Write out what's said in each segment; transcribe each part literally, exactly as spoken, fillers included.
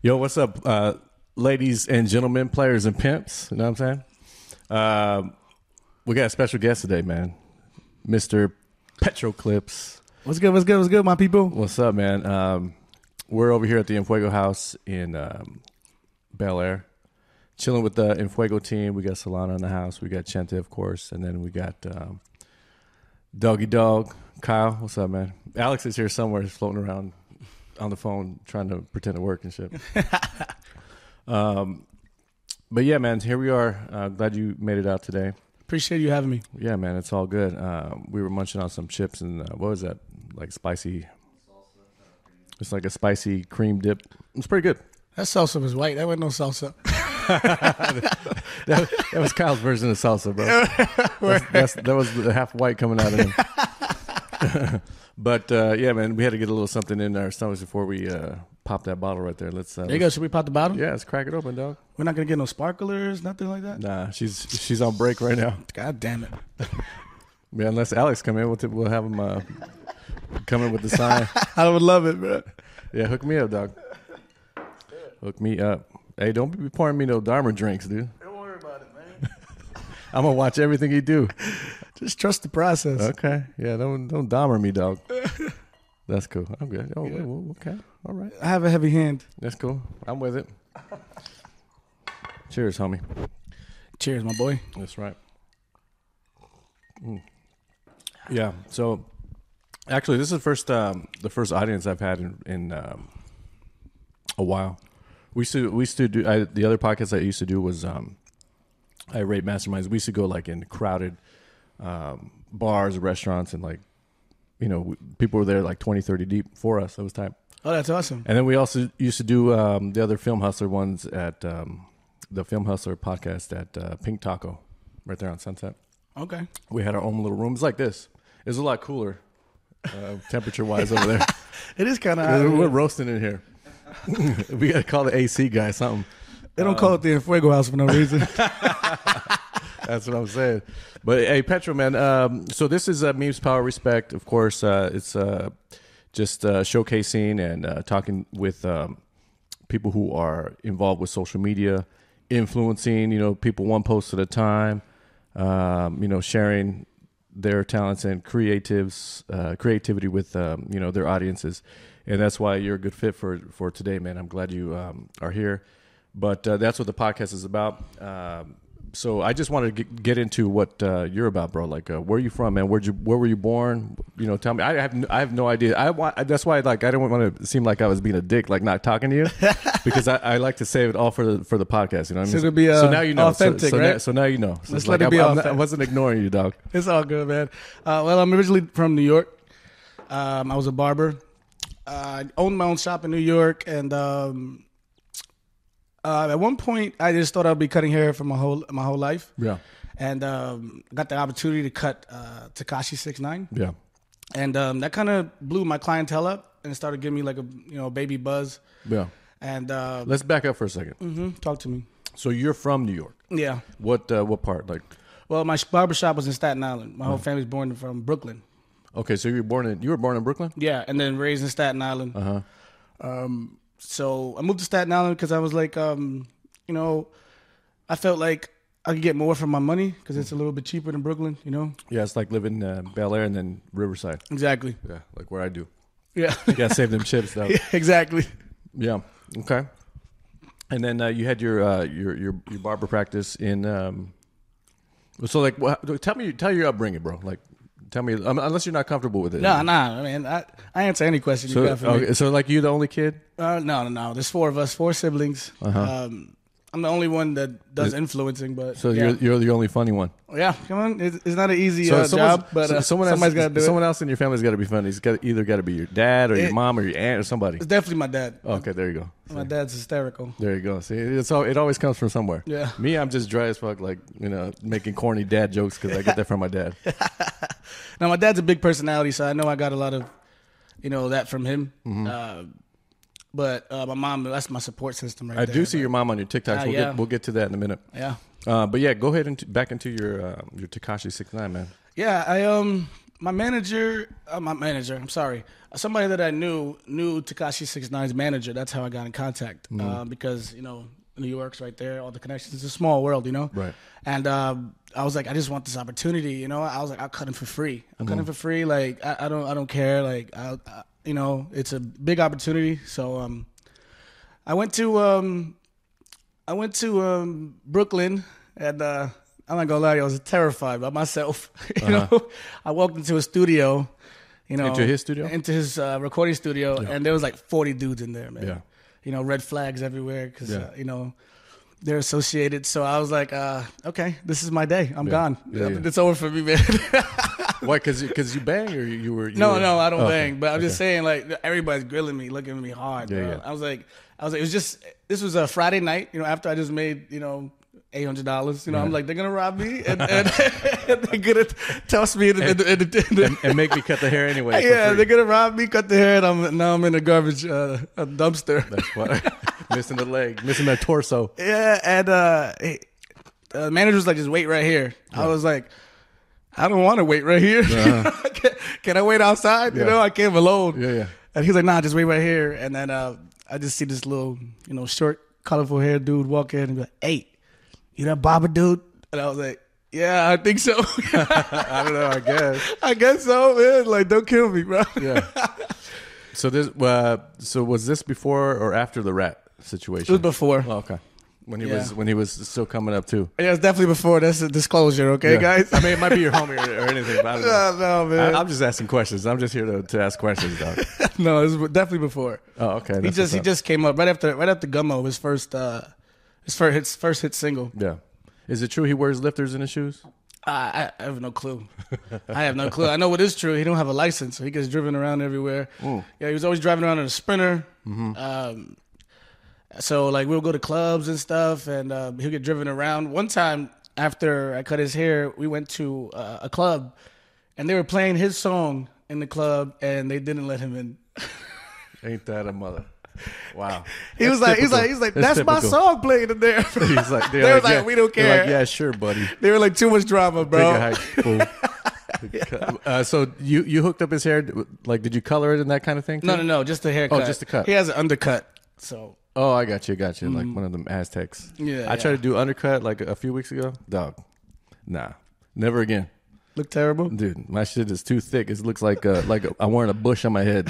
Yo, what's up, uh, ladies and gentlemen, players and pimps? You know what I'm saying? Uh, we got a special guest today, man. Mister Petroclips. What's good? What's good? What's good, my people? What's up, man? Um, we're over here at the Enfuego House in um, Bel Air, chilling with the Enfuego team. We got Solana in the house. We got Chente, of course, and then we got um, Doggy Dog. Kyle, what's up, man? Alex is here somewhere. He's floating around on the phone trying to pretend to work and shit. um, but yeah, man, here we are. Uh, glad you made it out today. Appreciate you having me. Yeah, man, it's all good. Uh, we were munching on some chips and uh, what was that? Like spicy. It's like a spicy cream dip. It's pretty good. That salsa was white. That wasn't no salsa. that, that was Kyle's version of salsa, bro. That's, that's, that was the half white coming out of him. But uh, yeah, man, we had to get a little something in our stomachs before we uh, pop that bottle right there. Let's. Uh, there you go. Should we pop the bottle? Yeah, let's crack it open, dog. We're not gonna get no sparklers, nothing like that. Nah, she's she's on break right now. God damn it. Yeah, unless Alex come in, we'll, t- we'll have him uh, come in with the sign. I would love it, bro. Yeah, hook me up, dog. Hook me up. Hey, don't be pouring me no Dharma drinks, dude. Don't worry about it, man. I'm gonna watch everything you do. Just trust the process. Okay. Yeah, don't don't Dharma me, dog. That's cool. I'm good. Oh, yeah. well, okay. All right. I have a heavy hand. That's cool. I'm with it. Cheers, homie. Cheers, my boy. That's right. Mm. Yeah. So, actually, this is the first um, the first audience I've had in, in um, a while. We used to we used to do I, the other podcast I used to do was um, I rate masterminds. We used to go like in crowded um, bars, restaurants, and like you know people were there like twenty, thirty deep for us. That was time. Oh, that's awesome. And then we also used to do um, the other Film Hustler ones at um, the Film Hustler podcast at uh, Pink Taco, right there on Sunset. Okay. We had our own little rooms like this. It was a lot cooler, uh, temperature wise over there. It is kind of. We're roasting in here. We got to call the A C guy something. They don't um, call it the Enfuego House for no reason. That's what I'm saying. But hey, Petro, man. Um, so this is uh, Memes Power Respect. Of course, uh, it's uh, just uh, showcasing and uh, talking with um, people who are involved with social media, influencing, you know, people one post at a time, um, you know, sharing their talents and creatives, uh, creativity with, um, you know, their audiences. And that's why you're a good fit for, for today, man. I'm glad you um, are here. But uh, that's what the podcast is about. Um, so I just wanted to get, get into what uh, you're about, bro. Like, uh, where are you from, man? Where'd you, where were you born? You know, tell me. I have, I have no idea. I want. That's why, like, I don't want to seem like I was being a dick, like not talking to you, because I, I like to save it all for the for the podcast. You know what I mean? So it'll be uh, so now you know. authentic, so, so right? Now, so now you know. So Let's like, let it be I, I'm not, authentic. I wasn't ignoring you, dog. It's all good, man. Uh, well, I'm originally from New York. Um, I was a barber. Uh, I owned my own shop in New York, and um, uh, at one point, I just thought I'd be cutting hair for my whole my whole life. Yeah. And um, got the opportunity to cut uh, Tekashi six nine. Yeah. And um, that kind of blew my clientele up, and it started giving me like a you know baby buzz. Yeah. And uh, Let's back up for a second. mm-hmm, talk to me. So you're from New York. Yeah. What uh, what part? Like, Well, my barber shop was in Staten Island. My whole family's born from Brooklyn. okay, so you were born in you were born in Brooklyn. Yeah, and then raised in Staten Island. Uh huh. Um, so I moved to Staten Island because I was like, um, you know, I felt like I could get more for my money because it's a little bit cheaper than Brooklyn, you know? Yeah, it's like living in uh, Bel Air and then Riverside. Exactly. Yeah, like where I do. Yeah. You gotta save them chips, though. Yeah, exactly. Yeah. Okay. And then uh, you had your uh, your your your barber practice in. Um, so like, what, tell me, tell your upbringing, bro. Like, tell me, um, unless you're not comfortable with it. No, no, I mean, I, I answer any question So you got for okay, me. so like, you the only kid? Uh, no, no, no. There's four of us, four siblings. Uh-huh. Um, I'm the only one that does influencing, but So yeah. you're you're the only funny one. Yeah, come on. It's, it's not an easy So uh, someone's- job, but so uh, someone somebody's else, got to do someone it. else in your family's got to be funny. It's got either got to be your dad or your It- mom or your aunt or somebody. It's definitely my dad. Okay, there you go. My dad's hysterical. There you go. See, it's all, it always comes from somewhere. Yeah. Me, I'm just dry as fuck, like, you know, making corny dad jokes because I get that from my dad. Now, my dad's a big personality, so I know I got a lot of, you know, that from him. Mm-hmm. Uh, but uh, my mom, that's my support system right I there. do see but- your mom on your TikToks. Ah, we'll, yeah. get, we'll get to that in a minute. Yeah. Uh, but yeah, go ahead and t- back into your uh, your Tekashi six nine, man. Yeah, I um my manager, uh, my manager. I'm sorry, somebody that I knew knew Tekashi six nine's manager. That's how I got in contact Mm-hmm. uh, because you know New York's right there, all the connections. It's a small world, you know. Right. And um, I was like, I just want this opportunity, you know. I was like, I'll cut him for free. I'll Mm-hmm. cut him for free. Like I, I don't, I don't care. Like I, I, you know, it's a big opportunity. So um, I went to um, I went to um, Brooklyn, and uh, I'm not gonna lie, I was terrified by myself. you Uh-huh. know, I walked into a studio, you know, Into his studio? into his uh, recording studio, and there was like forty dudes in there, man. Yeah. You know, red flags everywhere because Yeah. uh, you know they're associated. So I was like, uh, okay, this is my day. I'm Yeah. gone. Yeah, yeah. It's over for me, man. Why? Because because you bang or you, you were you no, were, no, I don't oh, bang. But I'm just okay. saying, like everybody's grilling me, looking at me hard. Yeah, bro. yeah. I was like, I was like, it was just this was a Friday night. You know, after I just made you know. Eight hundred dollars. You know, I'm like, they're gonna rob me, and, and, and they're gonna toss me in the, in the, in the, in the and, and make me cut the hair anyway. for yeah, free. they're gonna rob me, cut the hair, and I'm now I'm in a garbage uh, a dumpster. That's why missing the leg, missing that torso. Yeah, and uh, hey, the manager was like, just wait right here. I was like, I don't want to wait right here. Uh-huh. can, can I wait outside? Yeah. You know, I came alone. Yeah, yeah. And he's like, nah, just wait right here. And then uh, I just see this little, you know, short, colorful hair dude walk in and be like, hey, you that barber dude? And I was like, yeah, I think so. I don't know. I guess. I guess so, man. Like, don't kill me, bro. Yeah. So this. Uh, so was this before or after the rat situation? It was before. Oh, okay. When he Yeah. was when he was still coming up too. Yeah, it's definitely before. That's a disclosure, okay, Yeah. guys? I mean, it might be your homie or, or anything. But I don't know. no, no, man. I, I'm just asking questions. I'm just here to, to ask questions, dog. no, it was definitely before. Oh, okay. He That's just what's he up. just came up right after right after Gummo, his first uh his first hit first hit single. Yeah. Is it true he wears lifters in his shoes? I, I have no clue. I have no clue. I know what is true. He don't have a license, so he gets driven around everywhere. Mm. Yeah, he was always driving around in a Sprinter. Mm-hmm. Um, so like we'll go to clubs and stuff, and uh, he'll get driven around. One time after I cut his hair, we went to uh, a club, and they were playing his song in the club, and they didn't let him in. Ain't that a mother? Wow. He That's was like, typical. he's like, he's like, that's, my typical. song playing in there. He's like, they they're were like, like, yeah. we don't They're care. like, yeah, sure, buddy. They were like, too much drama, bro. Take a hike, fool. uh, so you you hooked up his hair? Like, did you color it and that kind of thing? No, too? no, no, just the haircut. Oh, just the cut. He has an undercut, so Oh, I got you, got you. Like one of them Aztecs. Mm. Yeah, I yeah. tried to do undercut like a few weeks ago. Dog, nah, never again, look terrible. dude. My shit is too thick. It looks like uh, like I'm wearing a bush on my head.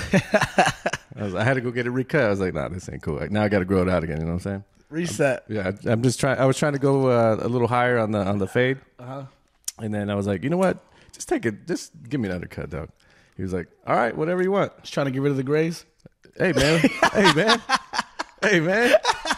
I, was, I had to go get it recut. I was like, nah, this ain't cool. Like, now I got to grow it out again. You know what I'm saying? Reset. Yeah, I, I'm just trying. I was trying to go uh, a little higher on the on the fade, Uh-huh. and then I was like, you know what? Just take it. Just give me an undercut, dog. He was like, all right, whatever you want. Just trying to get rid of the grays. Hey man, hey man, hey man.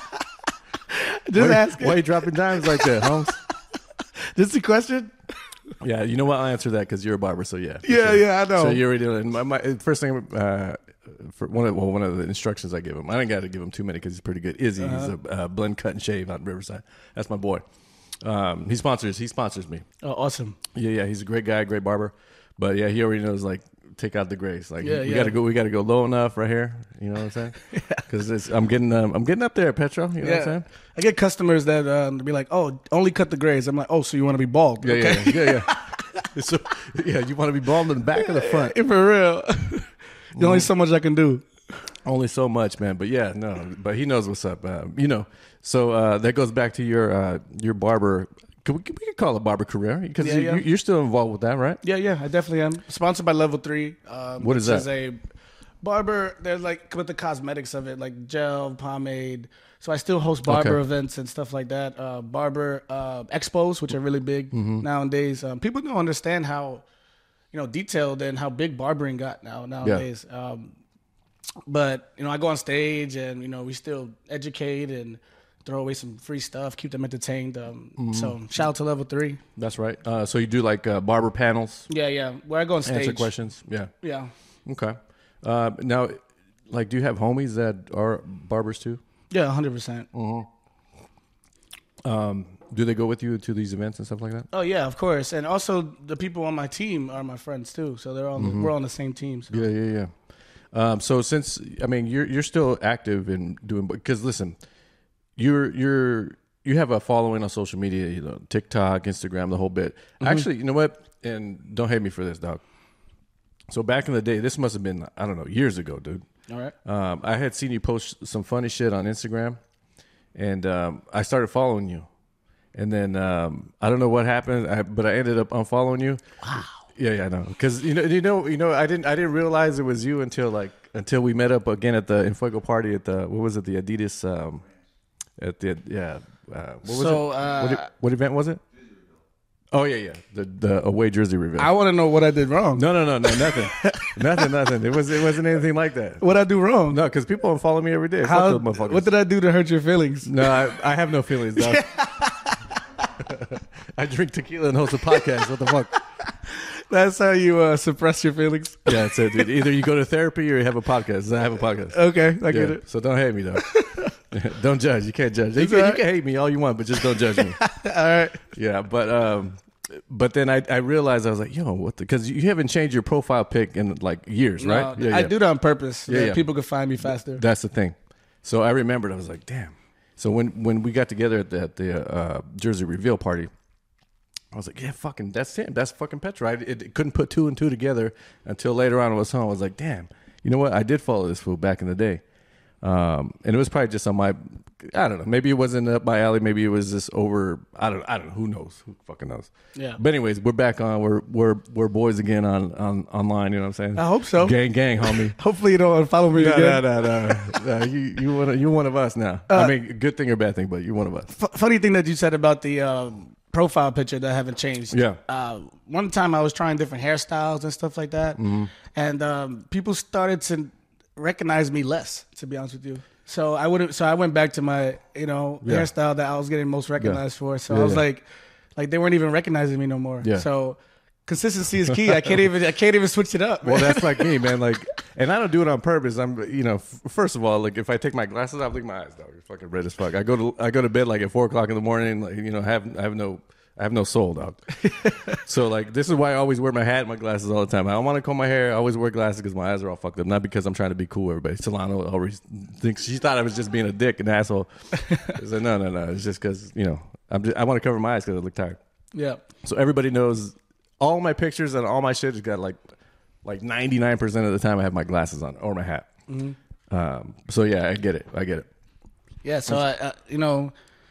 Just why, asking. why you dropping dimes like that, Holmes? Just a question. Yeah, you know what? I'll answer that because you're a barber. So yeah, for Yeah, sure. yeah, I know. So you already know. And my, my first thing, uh, for one of well, one of the instructions I give him, I didn't got to give him too many because he's pretty good. Izzy, Uh-huh. he's a uh, blend, cut, and shave out in Riverside. That's my boy. Um, he sponsors. He sponsors me. Oh, awesome. Yeah, yeah. He's a great guy, great barber. But yeah, he already knows like take out the grays. Like Yeah, we yeah. got to go. We got to go low enough right here. You know what I'm saying? Because I'm getting um, I'm getting up there, Petro. You know what I'm Yeah. saying? I get customers that um, be like, "Oh, only cut the grays." I'm like, "Oh, so you want to be bald?" Yeah, okay? yeah, yeah, yeah. So yeah, you want to be bald in the back or the front? For real. There's only so much I can do. Only so much, man. But yeah, no. But he knows what's up. Uh, you know. So uh, that goes back to your uh, your barber. Can we, we could call it barber career because Yeah, you, yeah. you're still involved with that, right? Yeah, yeah, I definitely am. Sponsored by Level Three. Um, What is which that? Is a barber. They're like with the cosmetics of it, like gel, pomade. So I still host barber Okay. events and stuff like that. Uh, barber uh, expos, which are really big Mm-hmm. nowadays. Um, people don't understand how, you know, detailed and how big barbering got now nowadays. Um, but you know, I go on stage and you know we still educate and throw away some free stuff, keep them entertained. Um, Mm-hmm. So shout out to Level Three. That's right. Uh, so you do like uh, barber panels, Yeah, yeah. Where I go on stage. answer questions. Yeah. Yeah. Okay. Uh, now, like, do you have homies that are barbers too? Yeah, hundred percent. Um, do they go with you to these events and stuff like that? Oh yeah, of course. And also the people on my team are my friends too. So they're on we're on the same team. So. Yeah, yeah, yeah. Um, so since I mean you're you're still active in doing because listen, you're you're you have a following on social media, you know, TikTok, Instagram, the whole bit. Actually, you know what? And don't hate me for this, dog. So back in the day, this must have been, I don't know, years ago, dude. All right. Um, I had seen you post some funny shit on Instagram, and um, I started following you. And then um, I don't know what happened, I, but I ended up unfollowing you. Wow. Yeah, yeah, I know. Because you know, you know, you know, I didn't, I didn't realize it was you until like until we met up again at the Infuego party at the what was it, the Adidas, um, at the yeah. Uh, what was So, it? uh, what, it- what event was it? Oh yeah, yeah, the the away jersey reveal. I want to know what I did wrong. No, no, no, no, nothing, nothing, nothing. It was, it wasn't anything like that. What I do wrong? No, because people unfollow me every day. Fuck How, those motherfuckers. what did I do to hurt your feelings? No, I, I have no feelings, dog. I drink tequila and host a podcast. What the fuck? That's how you uh, suppress your feelings. Yeah, that's it, dude. Either you go to therapy or you have a podcast. I have a podcast. Okay, I get Yeah, it. so don't hate me, though. Don't judge. You can't judge. You It's can, all you right. can hate me all you want, but just don't judge me. All right. Yeah, but um, but then I, I realized I was like, yo, what? Because you haven't changed your profile pic in like years, right? No, I do that on purpose so Yeah, that yeah. people could find me faster. That's the thing. So I remembered. I was like, damn. So when when we got together at the, at the uh, jersey reveal party, I was like, yeah, fucking, that's him. That's fucking Petra. I it, it couldn't put two and two together until later on I was home. I was like, damn, you know what? I did follow this fool back in the day. Um, and it was probably just on my, I don't know. Maybe it wasn't up my alley. Maybe it was just over. I don't. I don't know. Who knows? Who fucking knows? Yeah. But anyways, we're back on. We're we're we're boys again on on online. You know what I'm saying? I hope so. Gang, gang, homie. Hopefully you don't unfollow me No, again. no, no, no. no. You you one of, you one of us now. Uh, I mean, good thing or bad thing, but you're one of us. F- funny thing that you said about the um, profile picture that I haven't changed. Yeah. Uh, one time I was trying different hairstyles and stuff like that, Mm-hmm. and um, people started to recognize me less. To be honest with you, so I would so I went back to my you know Yeah. hairstyle that I was getting most recognized for. So Yeah, I was yeah. like, like they weren't even recognizing me no more. Yeah. So consistency is key. I can't even I can't even switch it up. Well, man. that's like me, man. Like, and I don't do it on purpose. I'm, you know, f- first of all, like if I take my glasses off, look at my eyes, dog. You're fucking red as fuck. I go to I go to bed like at four o'clock in the morning. Like, you know, have I have no. I have no soul, dog. So, like, this is why I always wear my hat and my glasses all the time. I don't want to comb my hair. I always wear glasses because my eyes are all fucked up. Not because I'm trying to be cool with everybody. Solano always thinks, she thought I was just being a dick and asshole. I said, no, no, no. It's just because, you know, I'm just, I want to cover my eyes because I look tired. Yeah. So everybody knows all my pictures and all my shit has got like like ninety-nine percent of the time I have my glasses on or my hat. Mm-hmm. Um, so yeah, I get it. I get it. Yeah, so I, I, you know,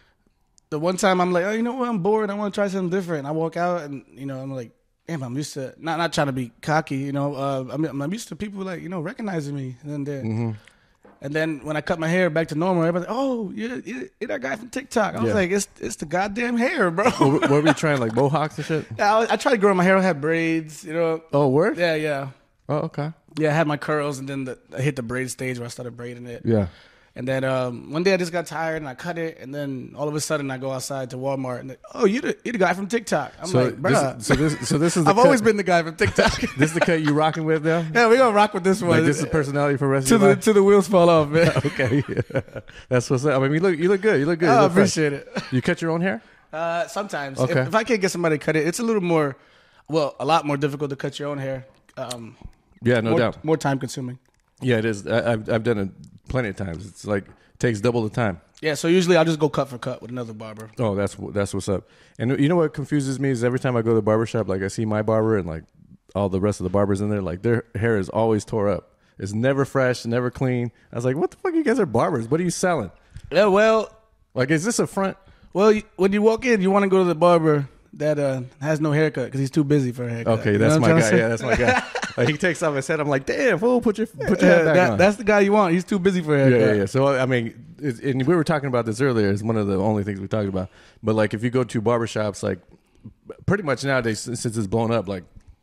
the one time I'm like, oh, you know what, I'm bored. I want to try something different. I walk out and you know, I'm like, damn, I'm used to not not trying to be cocky. You know, uh, I'm I'm used to people like you know recognizing me. And then, there- Mm-hmm. and then when I cut my hair back to normal, everybody's like, oh, you're, you're, you're that guy from TikTok. I was Yeah. like, it's it's the goddamn hair, bro. What, what were you trying, like mohawks and shit? I, was- I tried to grow my hair. I had braids. You know. Oh, word? Yeah, yeah, Oh, okay. yeah. I had my curls, and then the, I hit the braid stage where I started braiding it. Yeah. And then um, one day I just got tired and I cut it, and then all of a sudden I go outside to Walmart and they, oh, you're the, you're the guy from TikTok. I'm So like, bruh. this, so this, so this is. The I've cut, always been the guy from TikTok. This is the cut you rocking with now. Yeah, we're gonna rock with this one. Like this is personality for the rest to of the your life. to the wheels fall off, man. Okay, that's what's up. I mean, you look, you look good. You look good. You I look fresh. appreciate it. You cut your own hair? Uh, sometimes, Okay. if, if I can't get somebody to cut it, it's a little more, well, a lot more difficult to cut your own hair. Um, Yeah, no more, doubt. more time consuming. Yeah, it is. I, I've I've done it plenty of times. It's like takes double the time. Yeah, so usually I'll just go cut for cut with another barber. Oh, that's that's what's up. And you know what confuses me is every time I go to the barber shop, like I see my barber and like all the rest of the barbers in there, like their hair is always tore up. It's never fresh, never clean. I was like, what the fuck? You guys are barbers. What are you selling? Yeah, well, Like, is this a front? well, you, when you walk in, you want to go to the barber that uh, has no haircut because he's too busy for a haircut. Okay, You that's know what my I'm guy. trying to Yeah, that's my guy. Like, he takes off his head. I'm like, damn, fool, put your put your Yeah, head back that- on. that's the guy you want. He's too busy for a haircut. Yeah, yeah, yeah. So I mean, it's, and we were talking about this earlier. It's one of the only things we talked about. But like, if you go to barbershops, like pretty much nowadays, since since it's blown up, like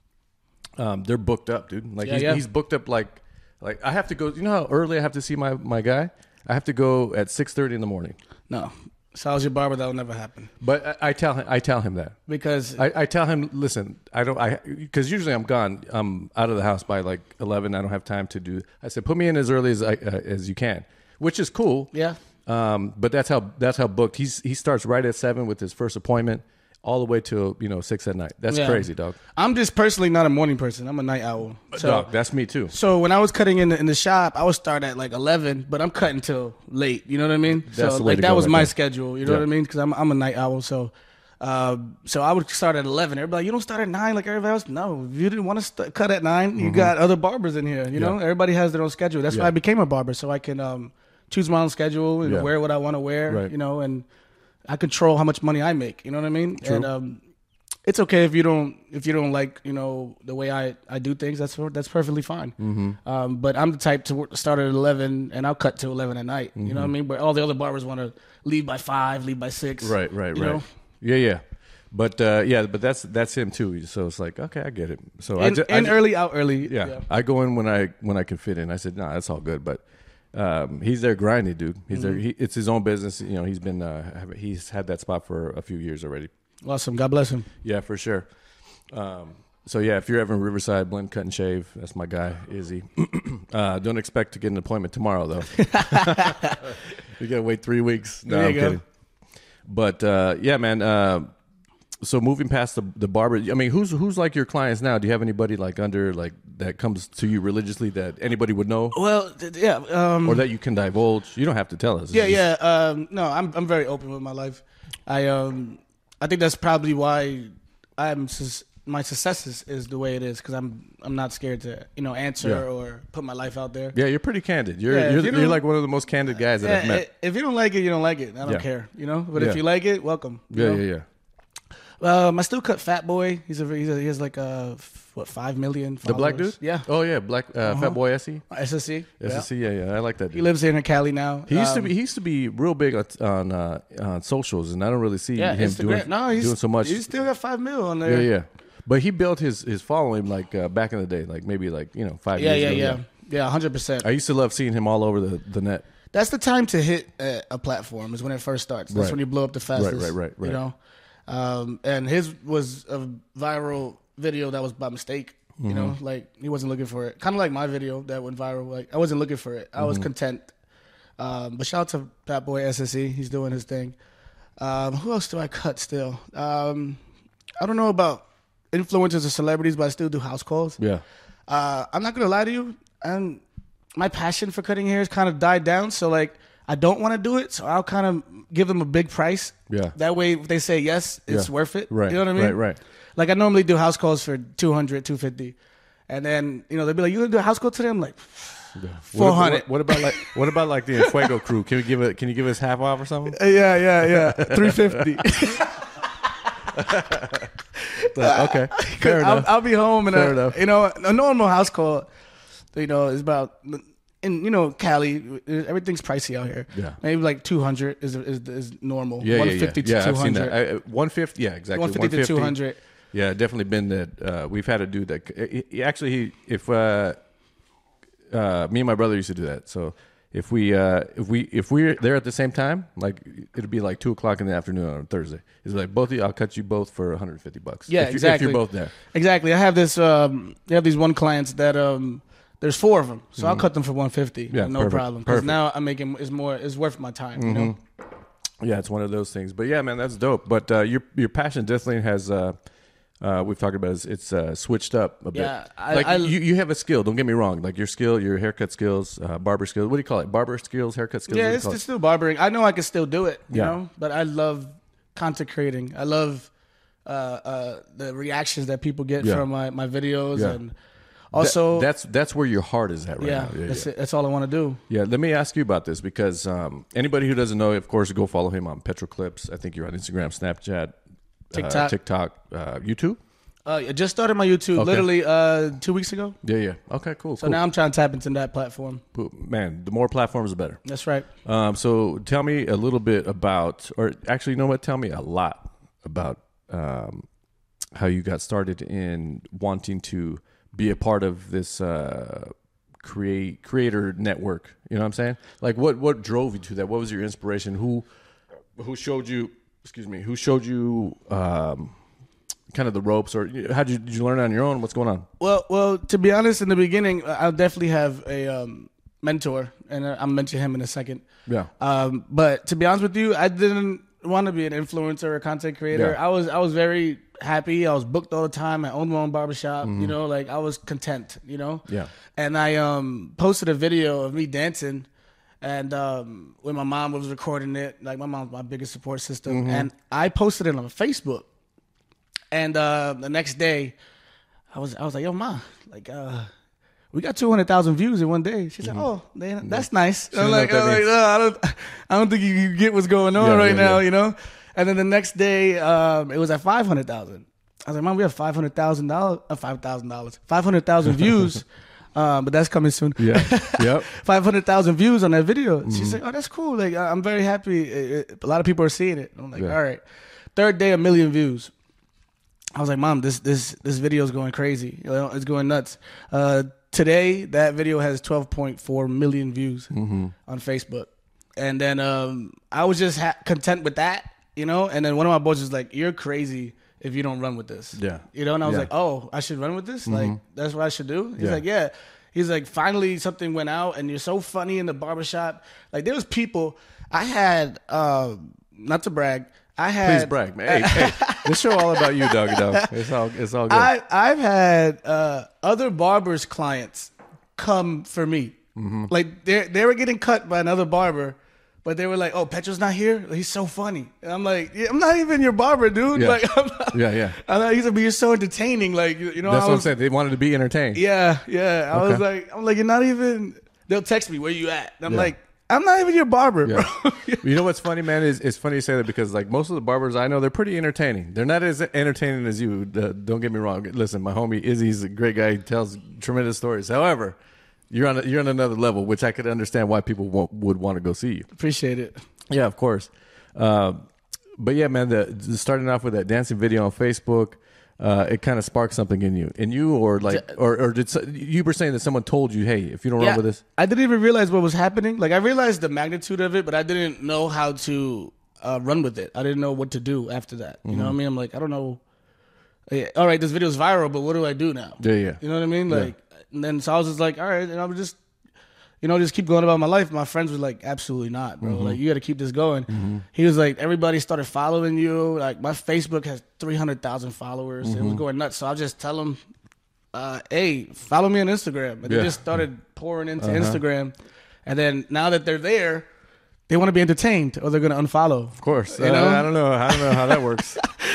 um, they're booked up, dude. Like Yeah, he's, yeah. he's booked up. Like, like I have to go. You know how early I have to see my my guy? I have to go at six thirty in the morning. No, so I was your barber. That will never happen But I, I tell him, I tell him that. because I, I tell him, listen, I don't, I, because usually I'm gone. I'm out of the house by like eleven. I don't have time to do. I said, put me in as early as I, uh, as you can, which is cool. yeah, Um, but that's how that's how booked. He's he starts right at seven with his first appointment, all the way till you know six at night. That's Yeah. crazy, dog. I'm just personally not a morning person. I'm a night owl. So, dog, that's me too. so when I was cutting in the, in the shop, I would start at like eleven, but I'm cutting till late. You know what I mean? That's so the way like to that go was right my there. schedule. You know Yeah. what I mean? Because I'm I'm a night owl. So Um, so I would start at eleven. Everybody, you don't start at nine like everybody else. No, if you didn't want to st- cut at nine, you mm-hmm. got other barbers in here. You know, yeah. everybody has their own schedule. That's yeah. why I became a barber, so I can um, choose my own schedule and yeah. wear what I want to wear. Right. You know, and I control how much money I make. You know what I mean? True. And um, it's okay if you don't if you don't like you know the way I, I do things. That's that's perfectly fine. Mm-hmm. Um, but I'm the type to work, start at eleven and I'll cut to eleven at night. Mm-hmm. You know what I mean? But all the other barbers want to leave by five, leave by six. Right, right, you right. know? Yeah, yeah. But uh, yeah, but that's that's him too. So it's like, okay, I get it. So in, I just, in I early, out early. Yeah, yeah, I go in when I when I can fit in. I said, no, nah, that's all good. But um, he's there grinding, dude. He's mm-hmm. there. He, it's his own business. You know, he's been uh, he's had that spot for a few years already. Awesome. God bless him. Yeah, for sure. Um, so yeah, if you're ever in Riverside, Blend Cut and Shave, that's my guy, Izzy. uh, don't expect to get an appointment tomorrow though. You gotta wait three weeks. No, there I'm you kidding. go. But uh, yeah, man. Uh, so moving past the the barber, I mean, who's who's like your clients now? Do you have anybody like under like that comes to you religiously that anybody would know? Well, th- yeah, um, or that you can divulge. You don't have to tell us. Yeah, yeah. Um, no, I'm I'm very open with my life. I um I think that's probably why I'm my success is, is the way it is because I'm I'm not scared to you know answer Yeah. or put my life out there. Yeah, you're pretty candid. You're Yeah, if you're, you you're don't- like one of the most candid guys that Yeah, I've met. If you don't like it, you don't like it. I don't Yeah. care, you know. But Yeah. if you like it, welcome. you Yeah, know? yeah, yeah. Um, I still cut Fat Boy. He's a, he's a he has like a what five million. The black dude? followers. Yeah. Oh yeah, black uh, Uh-huh. Fat Boy Essie. S S C. S S C. Yeah, yeah. I like that dude. He lives here in Cali now. He used to Um, be he used to be real big on on, uh, on socials, and I don't really see Yeah, him Instagram. doing, no, he's doing so much. He's still got five mil on Yeah, there. yeah. But he built his his following like uh, back in the day, like maybe like you know five Yeah, years yeah, ago. yeah, yeah, hundred percent. I used to love seeing him all over the, the net. That's the time to hit a, a platform is when it first starts. That's Right. when you blow up the fastest. right, right, right. You know, um, and his was a viral video that was by mistake. You Mm-hmm. know, like he wasn't looking for it. Kind of like my video that went viral. Like I wasn't looking for it. I was Mm-hmm. content. Um, but shout out to Fat Boy S S E. He's doing his thing. Um, who else do I cut still? Um, I don't know about influencers or celebrities, but I still do house calls. Yeah, Uh, I'm not gonna lie to you. And my passion for cutting hair has kind of died down. So like, I don't want to do it. So I'll kind of give them a big price. Yeah. That way, if they say yes, it's Yeah. worth it. Right. You know what I mean? Right, right. Like I normally do house calls for two hundred, two fifty, and then you know they'll be like, "You gonna do a house call today?" I'm like, four hundred. What, what about like what about like the Fuego crew? Can you give it? Can you give us half off or something? Uh, yeah, yeah, yeah, three fifty. Okay, fair I'll, enough. I'll be home and Fair uh, enough. you know a normal house call, you know, is about. In you know Cali, everything's pricey out here. Yeah. Maybe like two hundred is is is normal. Yeah, one yeah, fifty yeah. to Yeah, two I've seen hundred. that. I- one fifty, yeah, exactly. one fifty to two hundred. Yeah, definitely been that. Uh, we've had a dude that he- he- actually, he, if uh, uh, me and my brother used to do that. So if we uh, if we if we're there at the same time, like it'd be like two o'clock in the afternoon on Thursday. It's like both of you, I'll cut you both for one hundred fifty bucks. Yeah, if you, exactly. If you're both there. Exactly. I have this. Um, I have these one clients that um, there's four of them, so I'll cut them for one fifty. Mm-hmm. Yeah, no perfect, problem. Because perfect. now I'm making it's more. It's worth my time. You know. Yeah, it's one of those things. But yeah, man, that's dope. But uh, your your passion definitely has. Uh, uh, we've talked about it, it's uh, switched up a bit. Yeah, I- like I- you, you have a skill. Don't get me wrong. Like your skill, your haircut skills, uh, barber skills. What do you call it? Barber skills, haircut skills. What Yeah, do you it's, call it's still barbering. I know I can still do it. You Yeah. know, but I love content creating. I love uh, uh, the reactions that people get Yeah. from my, my videos, Yeah. and That- also that's that's where your heart is at right yeah, now. that's yeah. it. That's all I want to do. Yeah, let me ask you about this because um, anybody who doesn't know, of course, go follow him on Petroclips. I think you're on Instagram, Snapchat, TikTok. uh, TikTok, uh, YouTube. Uh, I just started my YouTube Okay. literally uh, two weeks ago. Yeah, yeah. Okay, cool. So cool. now I'm trying to tap into that platform. Cool. Man, the more platforms, the better. That's right. Um, so tell me a little bit about, or actually, you know what? Tell me a lot about um, how you got started in wanting to be a part of this uh, create creator network. You know what I'm saying? Like, what what drove you to that? What was your inspiration? Who who showed you? Excuse me. Who showed you? Um, kind of the ropes, or how did you, did you learn on your own? What's going on? Well, well, to be honest, in the beginning, I'll definitely have a um, mentor, and I'll mention him in a second. Yeah. Um, but to be honest with you, I didn't want to be an influencer or content creator. Yeah. I was I was very happy. I was booked all the time. I owned my own barbershop. Mm-hmm. You know, like I was content. You know. Yeah. And I um posted a video of me dancing, And um, when my mom was recording it, like my mom's my biggest support system, Mm-hmm. and I posted it on Facebook. And uh, the next day, I was I was like, "Yo, ma, like, uh, we got two hundred thousand views in one day." She said, "Oh, man, that's nice." I'm doesn't like, know what I'm that like, means. no, I don't, I don't think you, you get what's going on Yeah, right yeah, now, yeah. you know. And then the next day, um, it was at five hundred thousand. I was like, "Mom, we have five hundred thousand dollars, uh, five thousand dollars, five hundred thousand views." Um, but that's coming soon. Yeah. Yep. five hundred thousand views on that video. Mm-hmm. She's like, "Oh, that's cool. Like, I- I'm very happy. It- it- a lot of people are seeing it." I'm like, Yeah. "All right." Third day, a million views. I was like, "Mom, this this this video is going crazy. You know, it's going nuts." Uh, today, that video has twelve point four million views Mm-hmm. on Facebook, and then um, I was just ha- content with that, you know. And then one of my boys was like, "You're crazy if you don't run with this." Yeah. You know, and I was Yeah. like, "Oh, I should run with this? Like, that's what I should do?" He's Yeah. like, "Yeah." He's like, "Finally, something went out, and you're so funny in the barbershop." Like, there was people. I had, uh, not to brag, I had. Please brag, man. Hey, hey, this show all about you, doggy dog. It's all, it's all good. I I've had uh, other barbers clients come for me. Mm-hmm. Like they they were getting cut by another barber, but they were like, "Oh, Petro's not here. He's so funny." And I'm like, yeah, "I'm not even your barber, dude." Yeah. Like, I'm not, yeah, yeah. I'm like, he's like, "But you're so entertaining." Like, you you know, That's I what I'm was, saying. They wanted to be entertained. yeah, yeah. I was Okay. like, I'm like, "You're not even." They'll text me, "Where you at?" And I'm Yeah. like, "I'm not even your barber, Yeah. bro." You know what's funny, man? Is it's funny you say that because like most of the barbers I know, they're pretty entertaining. They're not as entertaining as you. Uh, don't get me wrong. Listen, my homie Izzy's a great guy. He tells tremendous stories. However, you're on a, you're on another level, which I could understand why people wa- would want to go see you. Appreciate it. Yeah, of course. Uh, but yeah, man, the, the starting off with that dancing video on Facebook, uh, it kind of sparked something in you, in you, or like, or, or did so- you were saying that someone told you, hey, if you don't run with this, I didn't even realize what was happening. Like I realized the magnitude of it, but I didn't know how to uh, run with it. I didn't know what to do after that. You know what I mean? I'm like, I don't know. Eh, all right, this video is viral, but what do I do now? yeah, yeah, You know what I mean? Like, and then so I was just like, all right, and I would just, you know, just keep going about my life. My friends were like, absolutely not, bro. Like, you got to keep this going. He was like, everybody started following you. Like, my Facebook has three hundred thousand followers. It was going nuts. So I'll just tell them, uh, hey, follow me on Instagram. And Yeah. they just started pouring into Instagram. And then now that they're there, they want to be entertained or they're going to unfollow. of course. You Uh, know? I don't know. I don't know how that works.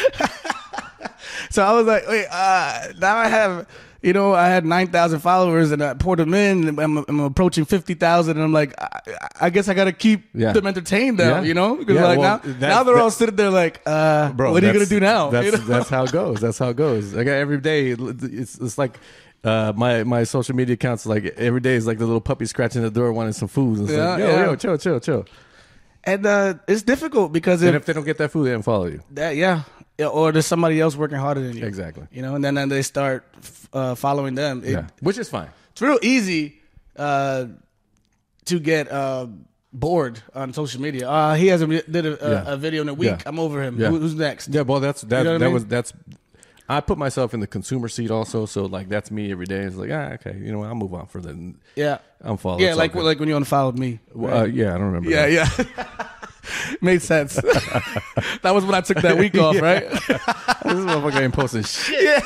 So I was like, wait, uh, now I have, you know, I had nine thousand followers and I poured them in. And I'm, I'm approaching fifty thousand. And I'm like, I, I guess I got to keep Yeah. them entertained now, Yeah. you know? Because Yeah, like well, now, that- now they're that- all sitting there like, uh, Bro, what are you going that's- to do now? That's You know? that's how it goes. That's how it goes. Like every day, it's it's like uh, my my social media accounts. Like every day is like the little puppy scratching the door wanting some food. And it's Yeah, like, yo, yeah. yo, chill, chill, chill. And uh, it's difficult because And if, if they don't get that food, they don't follow you. that, yeah. Yeah, or there's somebody else working harder than you. Exactly. You know, and then, then they start uh, following them. It, Yeah, which is fine. It's real easy uh, to get uh, bored on social media. Uh, he hasn't did a, a, Yeah. a video in a week. Yeah. I'm over him. Yeah. Who, who's next? Yeah, well, that's that. know what I that mean? was that's. I put myself in the consumer seat also, so like that's me every day. It's like, ah, okay, you know, what, I'll move on for the. Yeah, I'm following. yeah, like like when you unfollowed me. uh, yeah, I don't remember. Yeah, that. yeah. Made sense. That was when I took that week off, Yeah. right? This motherfucker ain't posting shit.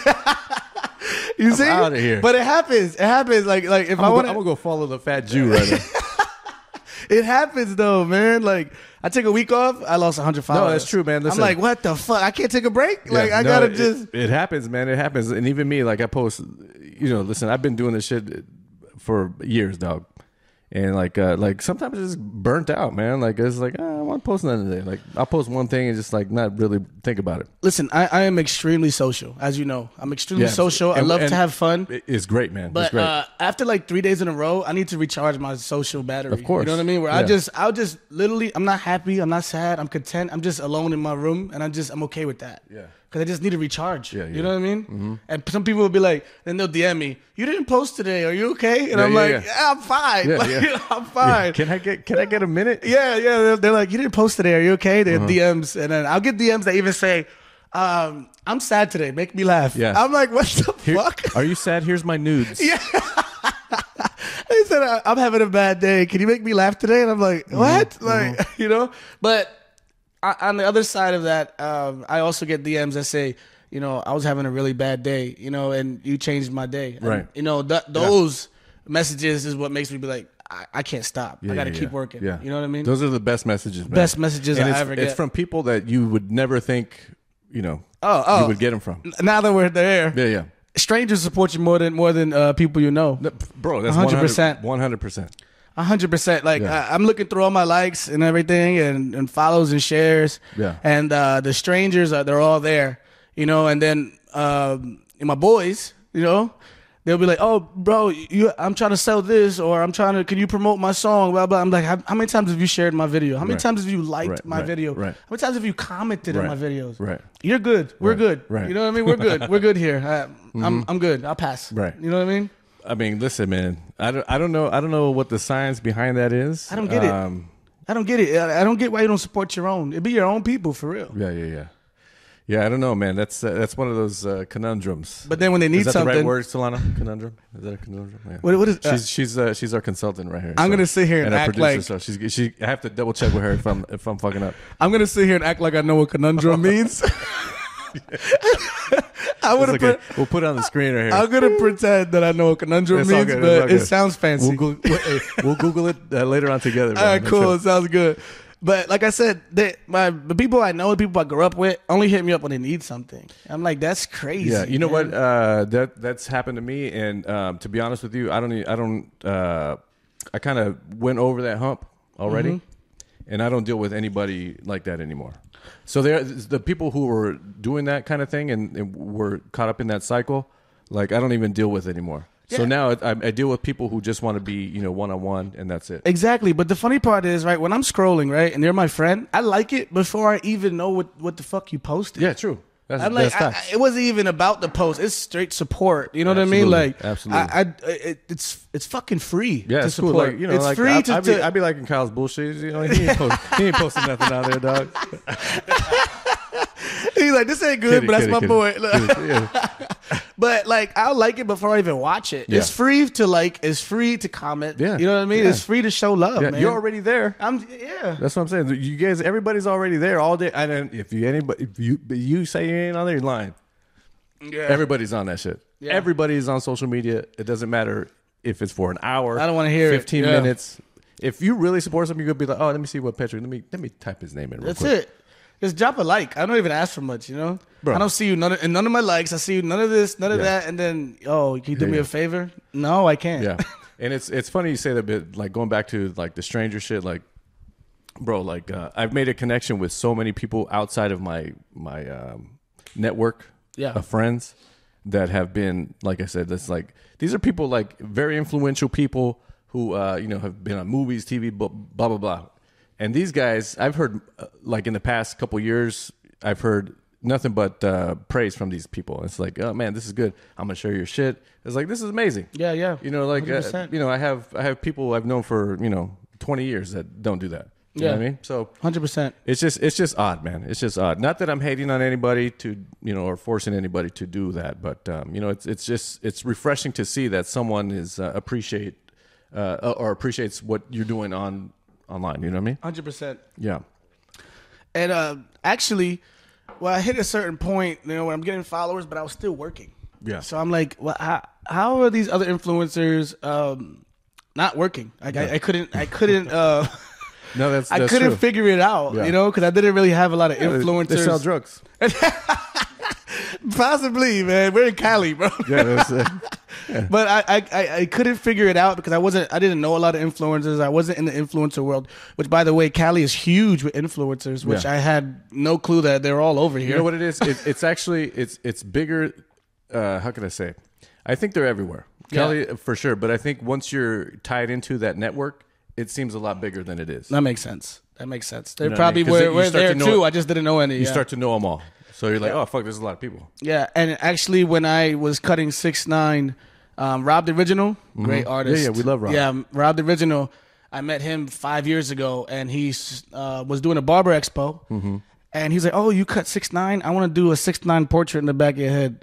You see, outta here. But it happens. It happens. Like like if I'm I gonna, want go, I'm to, gonna go follow the fat Jew right now. it happens though, man. Like I take a week off, I lost one hundred followers. that's true, man. Listen. I'm like, what the fuck? I can't take a break. Like Yeah, I no, gotta it- just. It, happens, man. It happens, and even me, like I post. You know, listen, I've been doing this shit for years, dog. And like, uh, like sometimes it's just burnt out, man. Like it's like, ah, I want to post nothing today. Like I'll post one thing and just like not really think about it. Listen, I, I am extremely social, as you know. I'm extremely Yeah. social. I And- love and to have fun. It- It's great, man. But it's great. uh, after like three days in a row, I need to recharge my social battery. Of course. You know what I mean? Where I Yeah. just, I'll just literally, I'm not happy. I'm not sad. I'm content. I'm just alone in my room, and I'm just, I'm okay with that. Yeah. Because I just need to recharge. Yeah, You yeah. know what I mean? Mm-hmm. And some people will be like, then they'll D M me, "You didn't post today. Are you okay?" And Yeah, I'm yeah, like, yeah. yeah. I'm fine. Yeah, Like, yeah. you know, I'm fine. Yeah. Can I get Can I get a minute? Yeah, yeah. They're, they're like, "You didn't post today. Are you okay?" They're Uh-huh. D Ms, and then I'll get D Ms that even say, um, "I'm sad today. Make me laugh." Yeah. I'm like, what the Here- fuck? Are you sad? Here's my nudes. Yeah. They said, "I- I'm having a bad day. Can you make me laugh today?" And I'm like, Mm-hmm. what? Like, you know? But I, on the other side of that, um, I also get D Ms that say, you know, I was having a really bad day, you know, and you changed my day. And, Right. you know, th- those messages is what makes me be like, I, I can't stop. Yeah, I got to yeah, keep yeah. working. Yeah. You know what I mean? Those are the best messages, man. Best messages and I it's, ever It's get. from people that you would never think, you know, Oh, oh. you would get them from. Now that we're there, Yeah, yeah. strangers support you more than more than uh, people you know. No, bro, that's one hundred percent. one hundred percent. A hundred percent. Like Yeah. I, I'm looking through all my likes and everything, and, and follows and shares. Yeah. And uh, the strangers are they're all there, you know. And then um, and my boys, you know, they'll be like, "Oh, bro, you, I'm trying to sell this, or I'm trying to. Can you promote my song?" Blah blah. I'm like, "How, how many times have you shared my video? How many Right. times have you liked Right, my right, video? right. How many times have you commented on Right, my videos? right. You're good. We're Right, good. right. You know what I mean? We're good. We're good here. I, I'm I'm good. I'll pass. Right. You know what I mean? I mean, listen, man. I don't, I don't know. I don't know what the science behind that is. I don't get it. Um, I don't get it. I I don't get why you don't support your own. It be your own people for real. Yeah, yeah, yeah. Yeah, I don't know, man. That's uh, that's one of those uh, conundrums. But then when they need is that something, the right word, Solana? Conundrum? Is that a conundrum? Yeah. What, what is? Uh, She's she's uh, she's our consultant right here. I'm so- gonna sit here and our act producer, like- so she's she. I have to double check with her if I'm if I'm fucking up. I'm gonna sit here and act like I know what conundrum means. I would It's have okay. We'll put it on the screen right here. I'm gonna pretend that I know what conundrum It's all means, good, it's all but it good. sounds fancy. We'll, go, hey, we'll Google it uh, later on together. All right, man. cool. Sure. It sounds good. But like I said, they, my the people I know, the people I grew up with, only hit me up when they need something. I'm like, that's crazy. Yeah, you know man. what? Uh, that that's happened to me, and um, to be honest with you, I don't. e- I don't. Uh, I kind of went over that hump already, Mm-hmm. and I don't deal with anybody like that anymore. So there, the people who were doing that kind of thing and, and were caught up in that cycle, like I don't even deal with anymore. So Yeah. now I, I deal with people who just want to be, you know, one on one, and that's it. Exactly. But the funny part is, right, when I'm scrolling, right, and they're my friend, I like it before I even know what, what the fuck you posted. Yeah, true. That's, I'm like, that's I, facts. I- it wasn't even about the post. It's straight support. You know what I mean? Absolutely. Like, Absolutely. I, I, it, it's it's fucking free. Yeah, to it's cool. support. Like, you know, it's like, free I, to. I be, to I be liking Kyle's bullshit. You know, he ain't, post, he ain't posting nothing out there, dog. he's like, this ain't good, Kidding, but that's kidding, my kidding. boy. Look. Yeah. But like, I'll like it before I even watch it. Yeah. It's free to like. It's free to comment. Yeah. You know what I mean? Yeah. It's free to show love. Yeah, man. you're already there. I'm. Yeah. That's what I'm saying. You guys, everybody's already there all day. And then if you anybody, if you you say you ain't on there, you're lying. Yeah. Everybody's on that shit. Yeah. Everybody's on social media. It doesn't matter if it's for an hour. I don't wanna hear it. fifteen Yeah. minutes. If you really support something, you could be like, oh, let me see what Patrick. Let me let me type his name in. Real That's quick. it. Just drop a like. I don't even ask for much, you know. Bro. I don't see you none of, and none of my likes. I see you none of this, none of Yeah. that, and then oh, can you do Yeah, me yeah. a favor? No, I can't. Yeah, and it's it's funny you say that, but like going back to like the stranger shit, like, bro, like uh, I've made a connection with so many people outside of my my um, network Yeah. of friends that have been, like I said, that's like these are people like very influential people who uh, you know have been on movies, T V, blah blah blah. blah. And these guys, I've heard uh, like in the past couple years, I've heard nothing but uh, praise from these people. It's like, oh man, this is good. I'm gonna share your shit. It's like this is amazing. Yeah, yeah. You know, like uh, one hundred percent. you know, I have I have people I've known for you know twenty years that don't do that. You Yeah. know what I mean? So Hundred percent. it's just it's just odd, man. It's just odd. Not that I'm hating on anybody to you know or forcing anybody to do that, but um, you know, it's it's just it's refreshing to see that someone is uh, appreciate uh, or appreciates what you're doing on online. You know what I mean? Hundred percent. Yeah. And uh, actually, well, I hit a certain point, you know, when I'm getting followers, but I was still working. Yeah. So I'm like, well, how, how are these other influencers um, not working? Like, I, I couldn't, I couldn't, uh, No, that's, I that's couldn't true. figure it out, Yeah. you know, because I didn't really have a lot of They- influencers. They sell drugs. Possibly, man. We're in Cali, bro. Yeah, that's, uh, But I, I, I, I couldn't figure it out because I wasn't, I didn't know a lot of influencers. I wasn't in the influencer world, which, by the way, Cali is huge with influencers, which Yeah. I had no clue that they're all over here. You know what it is? It, it's actually it's it's bigger. Uh, how can I say? I think they're everywhere. Yeah. Kelly for sure, but I think once you're tied into that network, it seems a lot bigger than it is. That makes sense. That makes sense. They know what I probably mean? 'Cause were, then you were start there to know too. it. I just didn't know any. You yeah. start to know them all, so you're like, oh fuck, there's a lot of people. Yeah, and actually, when I was cutting six nine, um, Rob the Original, great artist. Mm-hmm. Yeah, yeah, we love Rob. Yeah, Rob the Original. I met him five years ago, and he uh, was doing a barber expo, Mm-hmm. and he's like, "Oh, you cut six nine? I want to do a six nine portrait in the back of your head."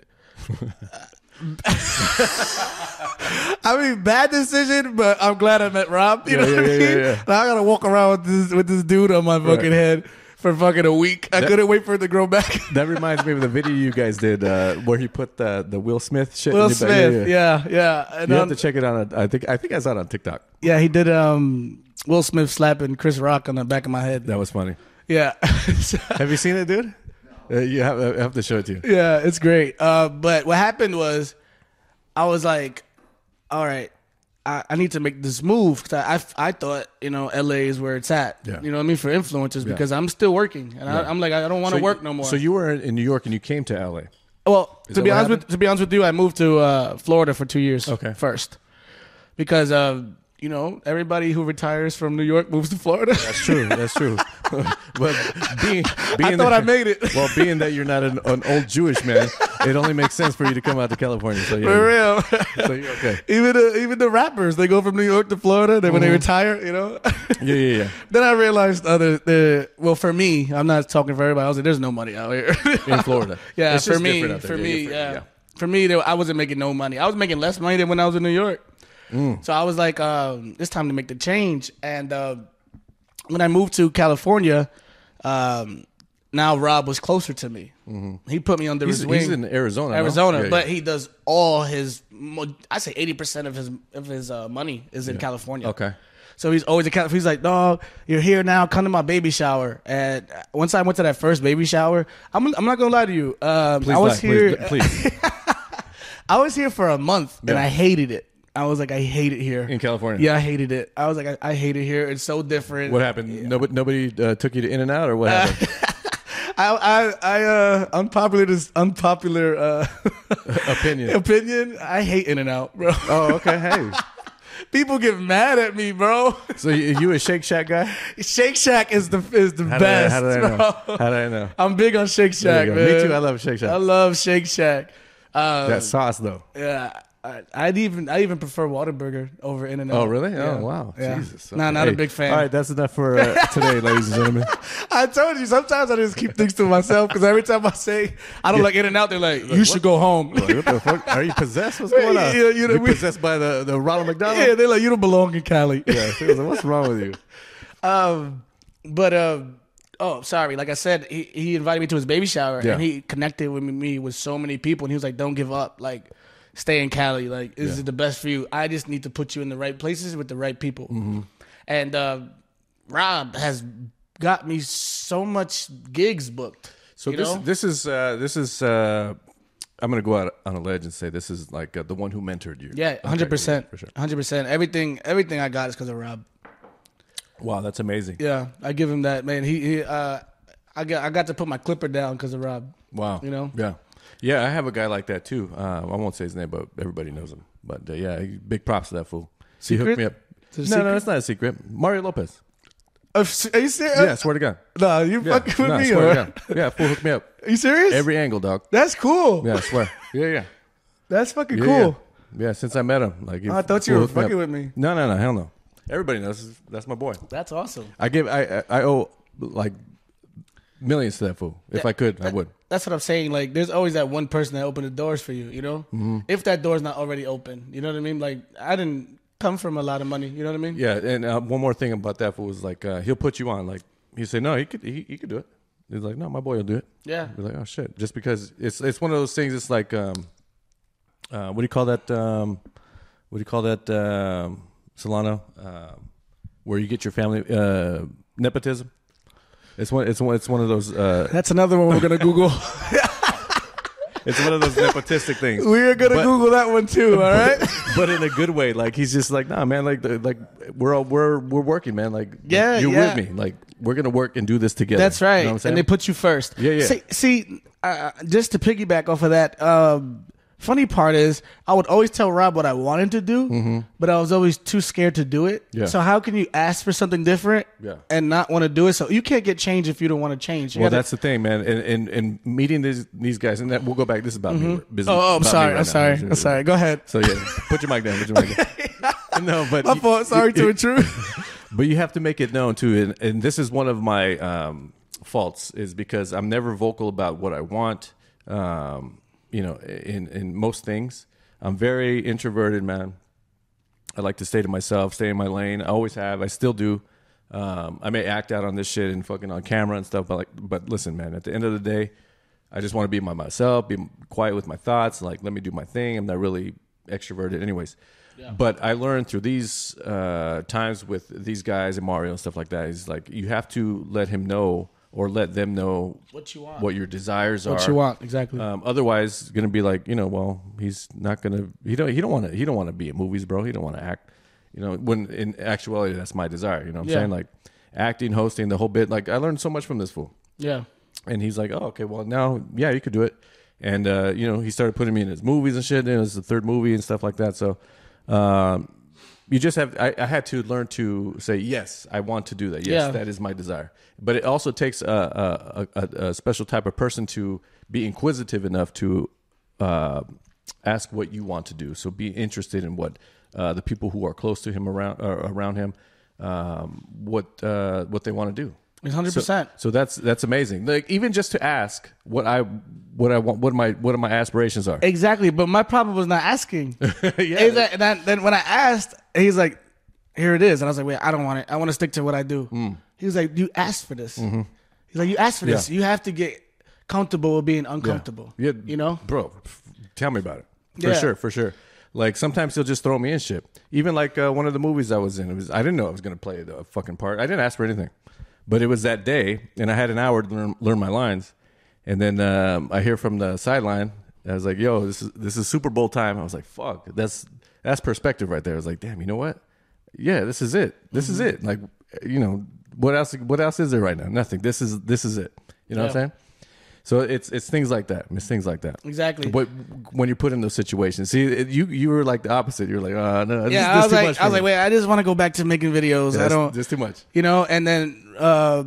I mean, bad decision, but I'm glad I met Rob. You Yeah, know yeah, what I yeah, mean? yeah, yeah. Now I gotta walk around with this with this dude on my fucking Right. head for fucking a week. I That- couldn't wait for it to grow back. That reminds me of the video you guys did uh, where he put the the Will Smith shit. Will in your back. Smith, yeah, yeah. And, You um, have to check it out. On, I think I think I saw it on TikTok. yeah, he did um, Will Smith slapping Chris Rock on the back of my head. That was funny. Yeah. Have you seen it, dude? Uh, you have, I have to show it to you. Yeah, it's great. Uh, but what happened was, I was like, all right, I, I need to make this move. Cause I, I, I thought, you know, L A is where it's at. Yeah. You know what I mean? For influencers, Yeah. because I'm still working. And Yeah. I, I'm like, I don't want to So work you- no more. So you were in New York and you came to L A. well, Is to that be what honest with happened? to be honest with you, I moved to uh, Florida for two years Okay. first. Because, uh, you know, everybody who retires from New York moves to Florida. That's true. That's true. But being, being I thought that, I made it. Well, being that you're not an, an old Jewish man, it only makes sense for you to come out to California. So For yeah, real. so you're okay. even, the, even the rappers, they go from New York to Florida. Then when they retire, you know. Yeah, yeah, yeah. Then I realized other the well for me, I'm not talking for everybody. I was like, there's no money out here. In Florida. yeah, It's for just me, different out there. for Yeah, me, yeah, yeah. yeah. For me, there, I wasn't making no money. I was making less money than when I was in New York. Mm. So I was like, um, it's time to make the change. And uh, when I moved to California, um, now Rob was closer to me. Mm-hmm. He put me under He's, his wing. he's in Arizona. no? Arizona, Yeah, yeah. but he does all his. mo- I say eighty percent of his of his uh, money is in California. Okay. So he's always a cat. He's like, dog, you're here now. Come to my baby shower. And once I went to that first baby shower, I'm I'm not gonna lie to you. Um, Please I was lie, here. Please, please. I was here for a month and Yeah. I hated it. I was like, I hate it here In California. Yeah, I hated it. I was like, I, I hate it here. It's so different. What happened? Nobody, nobody uh, took you to In and Out, or what happened? I I I uh unpopular this unpopular uh Opinion. opinion. I hate In and Out, bro. Oh, okay. Hey, People get mad at me, bro. so you, you a Shake Shack guy? Shake Shack is the is the How best. Did I, how did I know? bro. How did I know? I'm big on Shake There Shack, you man. go. Me too. I love Shake Shack. I love Shake Shack. Um, That sauce though. yeah, I, I'd even I even prefer Whataburger over In and Out. Oh, really? Yeah. Oh, wow. Yeah. Jesus. Nah, not a big fan. All right, that's enough for uh, today, ladies and gentlemen. I told you sometimes I just keep things to myself because every time I say I don't like In and Out, they're like, "You should go home." Like, what the fuck? Are you possessed? What's going on? Yeah, you know, You're we- possessed by the, the Ronald McDonald? yeah, they're like, "You don't belong in Cali." Yeah, seriously, what's wrong with you? Um, but uh, oh, sorry. Like I said, he, he invited me to his baby shower, Yeah. and he connected with me with so many people, and he was like, "Don't give up. Like, stay in Cali. Like, this Yeah. is the best for you. I just need to put you in the right places with the right people." Mm-hmm. And uh, Rob has got me so much gigs booked. So you this know? this is uh, this is uh, I'm gonna go out on a ledge and say this is like uh, the one who mentored you. yeah, Okay, hundred percent, yeah, for sure. hundred percent. Everything, everything I got is because of Rob. Wow, that's amazing. Yeah, I give him that, man. He, he uh, I got, I got to put my clipper down because of Rob. Wow. You know? Yeah. Yeah, I have a guy like that too. Uh, I won't say his name, but everybody knows him. But uh, yeah, he- big props to that fool. He Secret? hooked me up. It's a No, secret? no, it's not a secret. Mario Lopez. Uh, Are you serious? Yeah, swear to God. No, you Yeah, fucking with no, me, swear or? to God. Yeah, fool hooked me up. Are you serious? Every angle, dog. That's cool. Yeah, I swear. Yeah, yeah. That's fucking Yeah, cool. Yeah. Yeah, since I met him. Like, he Oh, I thought you fool were hooked me fucking up. with me. No, no, no. Hell no. Everybody knows. That's my boy. That's awesome. I give. I I I owe like millions to that fool. If Yeah, I could, I would. That's what I'm saying. Like, there's always that one person that opened the doors for you. You know, Mm-hmm. if that door's not already open, you know what I mean. Like, I didn't come from a lot of money. You know what I mean? Yeah, and uh, one more thing about that fool was like uh, he'll put you on. Like he say, no, he could he, he could do it. He's like, no, my boy will do it. Yeah. You're like, oh shit, just because it's it's one of those things. It's like, um, uh, what do you call that? Um, what do you call that? Um, Solano, um, where you get your family uh, nepotism. It's one. It's one. It's one of those. Uh, That's another one we're gonna Google. it's one of those nepotistic things. We are gonna But- Google that one too. All right. but in a good way. Like he's just like, nah, man. Like, the, like we're all we're we're working, man. Like, Yeah, you're yeah. with me. Like, we're gonna work and do this together. That's right. You know what I'm saying? And they put you first. Yeah, yeah. See, see uh, just to piggyback off of that, um, funny part is I would always tell Rob what I wanted to do, but I was always too scared to do it. Mm-hmm. Yeah. So how can you ask for something different Yeah. and not want to do it? So you can't get change if you don't want to change. You Well, gotta- that's the thing, man. And and, and meeting these these guys, and that we'll go back. This is about me. Business, oh, oh, I'm about me sorry. right I'm now. sorry. I'm sorry. Go ahead. So yeah, put your mic down. Put your mic down. No, but My you- fault. Sorry you- to you- intrude. But you have to make it known too, and, and this is one of my um, faults, is because I'm never vocal about what I want. Um, you know, in in most things, I'm very introverted, man. I like to stay to myself, stay in my lane. I always have. I still do. Um, I may act out on this shit and fucking on camera and stuff, but like, but listen, man. At the end of the day, I just want to be by myself, be quiet with my thoughts. Like, let me do my thing. I'm not really extroverted, anyways. Yeah. But I learned through these uh, times with these guys and Mario and stuff like that is like you have to let him know or let them know what you want, what your desires what are, what you want exactly. Um, otherwise, it's gonna be like you know, well, he's not gonna. He don't. He don't want to. He don't want to be in movies, bro. He don't want to act. You know, when in actuality, that's my desire. You know what I'm yeah. saying? Like acting, hosting, the whole bit. Like I learned so much from this fool. Yeah. And he's like, oh, okay, well now, yeah, you could do it. And uh, you know, he started putting me in his movies and shit. And it was the third movie and stuff like that. So. Um, You just have. I, I had to learn to say yes. I want to do that. Yes, yeah. that is my desire. But it also takes a, a, a, a special type of person to be inquisitive enough to uh, ask what you want to do. So be interested in what uh, the people who are close to him around uh, around him, um, what uh, what they want to do. one hundred percent. So, so that's that's amazing. Like even just to ask what I what I want, what my what my aspirations are. Exactly, but my problem was not asking. yeah. That, and that, then when I asked, he's like, "Here it is," and I was like, "Wait, I don't want it. I want to stick to what I do." Mm. He was like, "You asked for this." Mm-hmm. He's like, "You asked for this. Yeah. You have to get comfortable with being uncomfortable." Yeah. yeah, you know, bro. Tell me about it. For yeah. sure, for sure. Like sometimes he'll just throw me in shit. Even like uh, one of the movies I was in, it was I didn't know I was gonna play the fucking part. I didn't ask for anything. But it was that day, and I had an hour to learn, learn my lines. And then um, I hear from the sideline, I was like, "Yo, this is this is Super Bowl time." I was like, "Fuck, that's that's perspective right there." I was like, "Damn, you know what? Yeah, this is it. This mm-hmm. is it. Like, you know, what else? What else is there right now? Nothing. This is this is it. You know yeah. what I'm saying?" So it's it's things like that. It's things like that. Exactly. But when you're put in those situations, see, it, you you were like the opposite. You're like, oh no, this, yeah. this I was too like, much I was me. like, wait, I just want to go back to making videos. Yeah, I don't. Just too much. You know. And then, uh,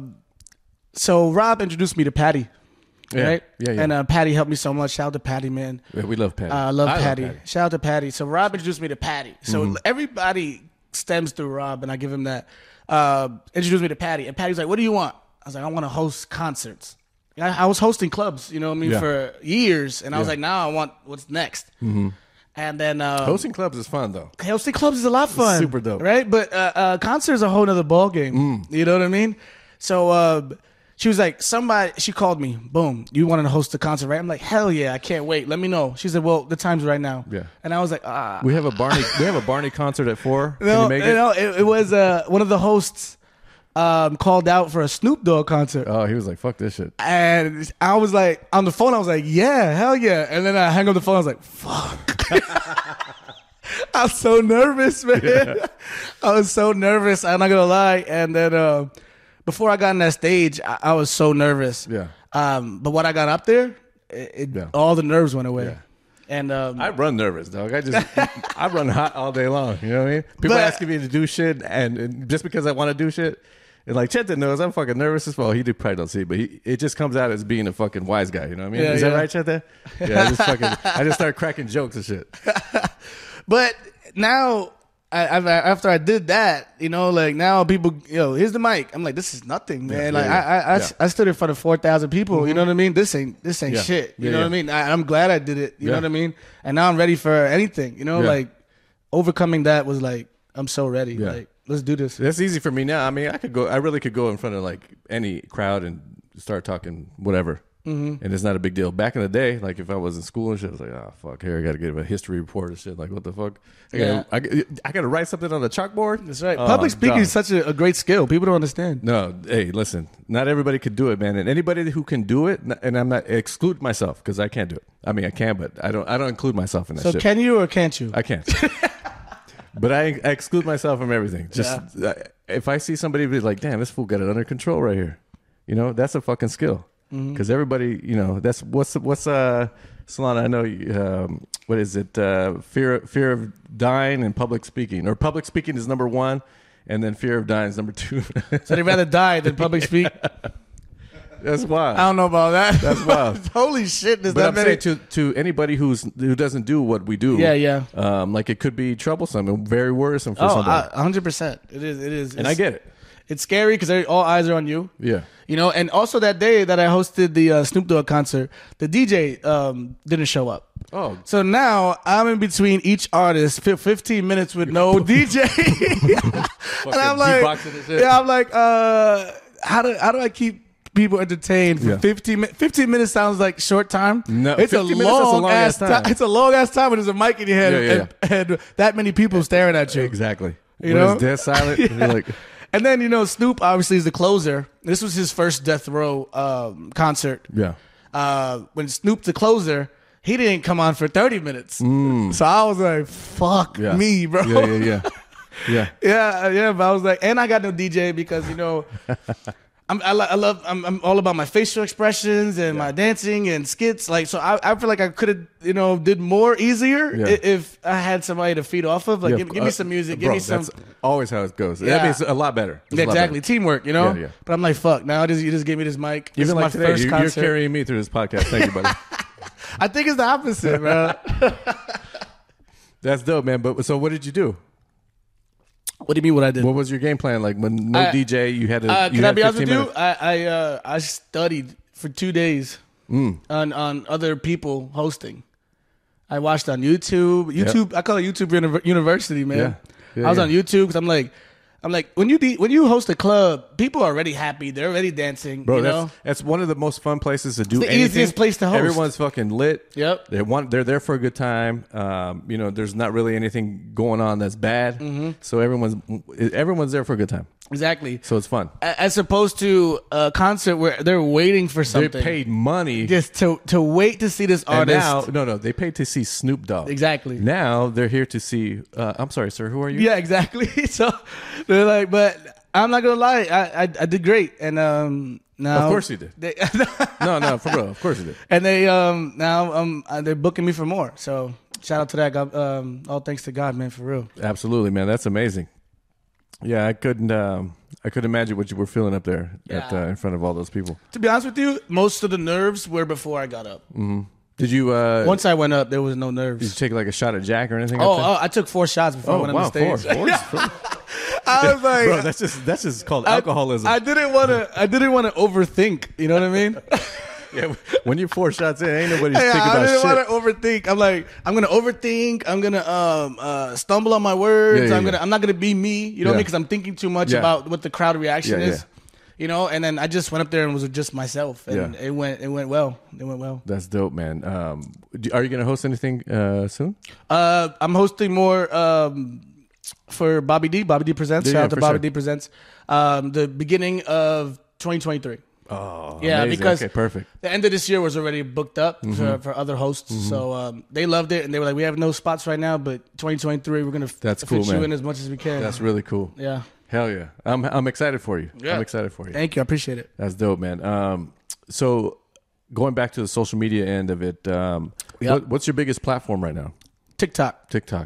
so Rob introduced me to Patty. Yeah. Right. Yeah. Yeah. And uh, Patty helped me so much. Shout out to Patty, man. Yeah, we love Patty. Uh, I love I Patty. Love Patty. Shout out to Patty. So Rob introduced me to Patty. So Mm-hmm. everybody stems through Rob, and I give him that. Uh, introduced me to Patty, and Patty's like, "What do you want?" I was like, "I want to host concerts." I, I was hosting clubs, you know what I mean, Yeah. for years, and I was Yeah. like, "Now I want what's next." Mm-hmm. And then uh, Hosting clubs is fun though. hosting clubs is a lot of fun, Super dope, right? But uh, uh, concerts are a whole nother ball game. Mm. You know what I mean? So uh, she was like, somebody. She called me. Boom, you wanted to host a concert, right? I'm like, hell yeah, I can't wait. Let me know. She said, well, the time's right now. Yeah. And I was like, ah. We have a Barney. we have a Barney concert at four. Can No, you make it? no, it, it was uh, one of the hosts um, called out for a Snoop Dogg concert. Oh, he was like, "Fuck this shit." And I was like, on the phone, I was like, yeah, hell yeah. And then I hung up the phone, I was like, fuck. I was so nervous, man. Yeah. I was so nervous. I'm not going to lie. And then uh, before I got on that stage, I, I was so nervous. Yeah. Um, but when I got up there, it, it, Yeah. all the nerves went away. Yeah. And um, I run nervous, dog. I just I run hot all day long. You know what I mean? People But- asking me to do shit, and, and just because I want to do shit, and like Chet knows, I'm fucking nervous as well. He did probably don't see it, but he, it just comes out as being a fucking wise guy. You know what I mean? Yeah, Is yeah. that right, Chet? Yeah, I just fucking I just start cracking jokes and shit. But now, I, I've, after I did that, you know, like now people, yo, here's the mic. I'm like, this is nothing, man. Yeah, like yeah, I, I, I, yeah. I stood in front of four thousand people. Mm-hmm. You know what I mean? This ain't, this ain't Yeah. shit. You Yeah, know yeah. what I mean? I, I'm glad I did it. You Yeah. know what I mean? And now I'm ready for anything. You know, Yeah. like overcoming that was like, I'm so ready. Yeah. Like, let's do this. That's easy for me now. I mean, I could go. I really could go in front of like any crowd and start talking whatever, mm-hmm. and it's not a big deal. Back in the day, like if I was in school and shit, I was like, oh fuck, here I got to give a history report and shit. Like what the fuck? I Yeah. gotta, I, I got to write something on the chalkboard. That's right. Oh, Public speaking dog. is such a, a great skill. People don't understand. No, hey, listen. Not everybody could do it, man. And anybody who can do it, and I'm not exclude myself because I can't do it. I mean, I can, but I don't. I don't include myself in that So shit. can you or can't you? I can't. But I, I exclude myself from everything. Just uh, if I see somebody be like, "Damn, this fool got it under control right here," you know, that's a fucking skill. Because mm-hmm. everybody, you know, that's what's what's uh, Solana. I know you, um, what is it? Uh, fear fear of dying and public speaking, or public speaking is number one, and then fear of dying is number two. So they'd rather die than public speak. That's wild. I don't know about that. That's wild. Holy shit! Does But that I'm many- saying to, to anybody who's who doesn't do what we do, Yeah, yeah. um, like it could be troublesome and very worrisome for Oh, somebody. a hundred percent. It is. It is. and I get it. It's scary because all eyes are on you. Yeah. You know, and also that day that I hosted the uh, Snoop Dogg concert, the D J um, didn't show up. Oh. So now I'm in between each artist, fi- fifteen minutes with no D J. And I'm like, yeah, I'm like, uh, how do how do I keep people entertained for Yeah. fifteen minutes? fifteen minutes sounds like short time. No, it's a fifteen minutes, that's a long, long ass ass time. time. It's a long ass time when there's a mic in your head Yeah, yeah, and, and that many people staring at you. Exactly. You when know? it's dead silent, Yeah. and you're like, And then, you know, Snoop obviously is the closer. This was his first Death Row um, concert. yeah. Uh, when Snoop's the closer, he didn't come on for thirty minutes. So I was like, fuck Yeah. me, bro. Yeah, yeah, yeah. Yeah. yeah, yeah. But I was like, and I got no D J because, you know, I'm, I, lo- I love, I'm, I'm all about my facial expressions and my dancing and skits. Like, so I, I feel like I could have, you know, did more easier Yeah. i- if I had somebody to feed off of. Like, Yeah, give, give me uh, some music, bro, give me some. That's always how it goes. Yeah. That means a lot better. It's Yeah, a lot exactly, better. teamwork, you know. Yeah, yeah. But I'm like, fuck. Now just, you just gave me this mic. This Even is like my today, first you, you're concert. carrying me through this podcast. Thank you, buddy. I think it's the opposite, bro. That's dope, man. But so, what did you do? What do you mean? What I did? What was your game plan? Like when no I- D J, you had to. Uh, you can I had be honest with fifteen you? minutes. I I, uh, I studied for two days on on other people hosting. I watched on YouTube. YouTube. I call it YouTube Univer- University, man. Yeah. Yeah, I was yeah. on YouTube because I'm like, I'm like, when you de- when you host a club, people are already happy. They're already dancing. Bro, you that's know. that's one of the most fun places to do the anything. easiest place to host. Everyone's fucking lit. Yep. They want. They're there for a good time. Um, you know, there's not really anything going on that's bad. Mm-hmm. So everyone's everyone's there for a good time. Exactly. So it's fun. A- As opposed to a concert where they're waiting for something. They paid money. just to to wait to see this And artist. now, no, no, they paid to see Snoop Dogg. Exactly. Now they're here to see. Uh, I'm sorry, sir. Who are you? Yeah, exactly. So they're like, but I'm not gonna lie, I I, I did great, and um now Of course you did. They, No, no, for real. Of course you did. and they um now um uh, they're booking me for more. So shout out to that. God, um, all thanks to God, man, for real. Absolutely, man. That's amazing. Yeah, I couldn't. Um, I couldn't imagine what you were feeling up there at, Yeah. uh, in front of all those people. To be honest with you, most of the nerves were before I got up. Did you? Uh, Once I went up, there was no did you nerves. take like a shot of Jack or anything? Oh, up there? oh, I took four shots before I Oh, went wow, on the four, stage. four, four. I was like, Bro, that's just that's just called I- alcoholism. I didn't want to. I didn't want to overthink. You know what I mean? yeah, when you're four shots in, ain't nobody Hey, thinking I about didn't shit. want to overthink. I'm like, I'm gonna overthink. I'm gonna um uh stumble on my words. Yeah, yeah, I'm yeah. gonna I'm not gonna be me. You know what I Yeah. mean? Because I'm thinking too much Yeah. about what the crowd reaction Yeah, is. yeah. You know, and then I just went up there and was just myself, and Yeah. it went it went well. It went well. That's dope, man. Um, do- are you gonna host anything uh, soon? Uh, I'm hosting more um for Bobby D. Bobby D presents. Yeah, Shout yeah, out to for Bobby sure. D presents. Um, the beginning of twenty twenty-three. Oh, Yeah, amazing. because okay, perfect. the end of this year was already booked up for, for other hosts. So um, they loved it, and they were like, "We have no spots right now, but twenty twenty-three, we're gonna f- That's fit cool, you man. in as much as we can." That's really cool. yeah. Hell yeah, I'm I'm excited for you. Yeah. I'm excited for you. Thank you. I appreciate it. That's dope, man. Um, so going back to the social media end of it, um, Yep. what, what's your biggest platform right now? TikTok. TikTok.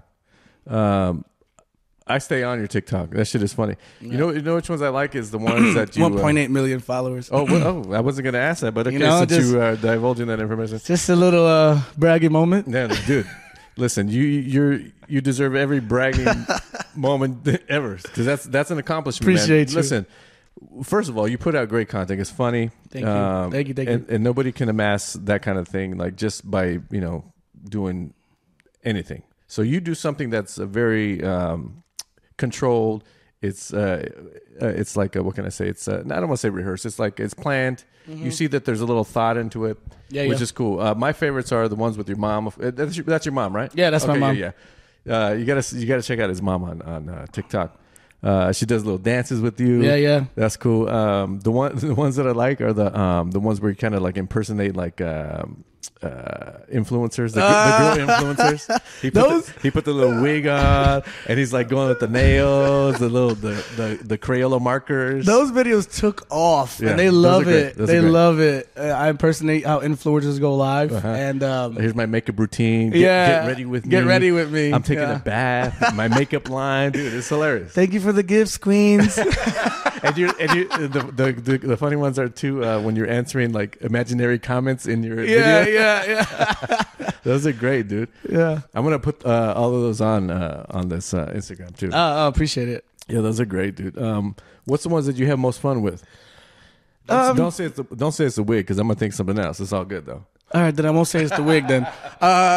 Um, I stay on your TikTok. That shit is funny. You know, you know which ones I like is the ones that you. One point Uh, eight million followers. oh, well, oh, I wasn't gonna ask that, but okay, You know, since just- you are divulging that information, Just a little uh, braggy moment. yeah, dude. Listen, you you're you deserve every bragging moment ever because that's that's an accomplishment. man. Appreciate you. Listen, first of all, you put out great content. It's funny. Thank you. Thank you, thank and, and nobody can amass that kind of thing like just by you know doing anything. So you do something that's a very um, controlled. It's uh, uh, it's like a, what can I say? It's uh, I don't want to say rehearsed. It's like it's planned. You see that there's a little thought into it, Mm-hmm. Yeah, which yeah. is cool. Uh, my favorites are the ones with your mom. Uh, That's your, that's your mom, right? Yeah, that's my Okay, mom. Yeah, yeah. Uh, you gotta you gotta check out his mom on on uh, TikTok. Uh, she does little dances with you. Yeah, yeah. That's cool. Um, the one the ones that I like are the um, the ones where you kind of like impersonate like um, uh, influencers, the, gr- the girl influencers. He put, Those- the, he put the little wig on, and he's like going with the nails, the little the the, the Crayola markers. Those videos took off, Yeah, and they those love are great. it. Those are They great. love it. Uh, I impersonate how influencers go live, Uh-huh. and um, Here's my makeup routine. Get, Yeah. get ready with me. Get ready with me. I'm taking Yeah. a bath. My makeup line, dude, it's hilarious. thank you for the gifts, queens. and you and you the, the the the funny ones are too uh, when you're answering like imaginary comments in your yeah, video. yeah, yeah, Those are great, dude. yeah. I'm gonna put uh, all of those on uh, on this uh, Instagram too. Oh, I appreciate it. Yeah, those are great, dude. Um, what's the ones that you have most fun with? Um, don't say it's the, don't say it's the wig because I'm gonna think something else. It's all good though. All right, then I won't say it's the wig then. Uh,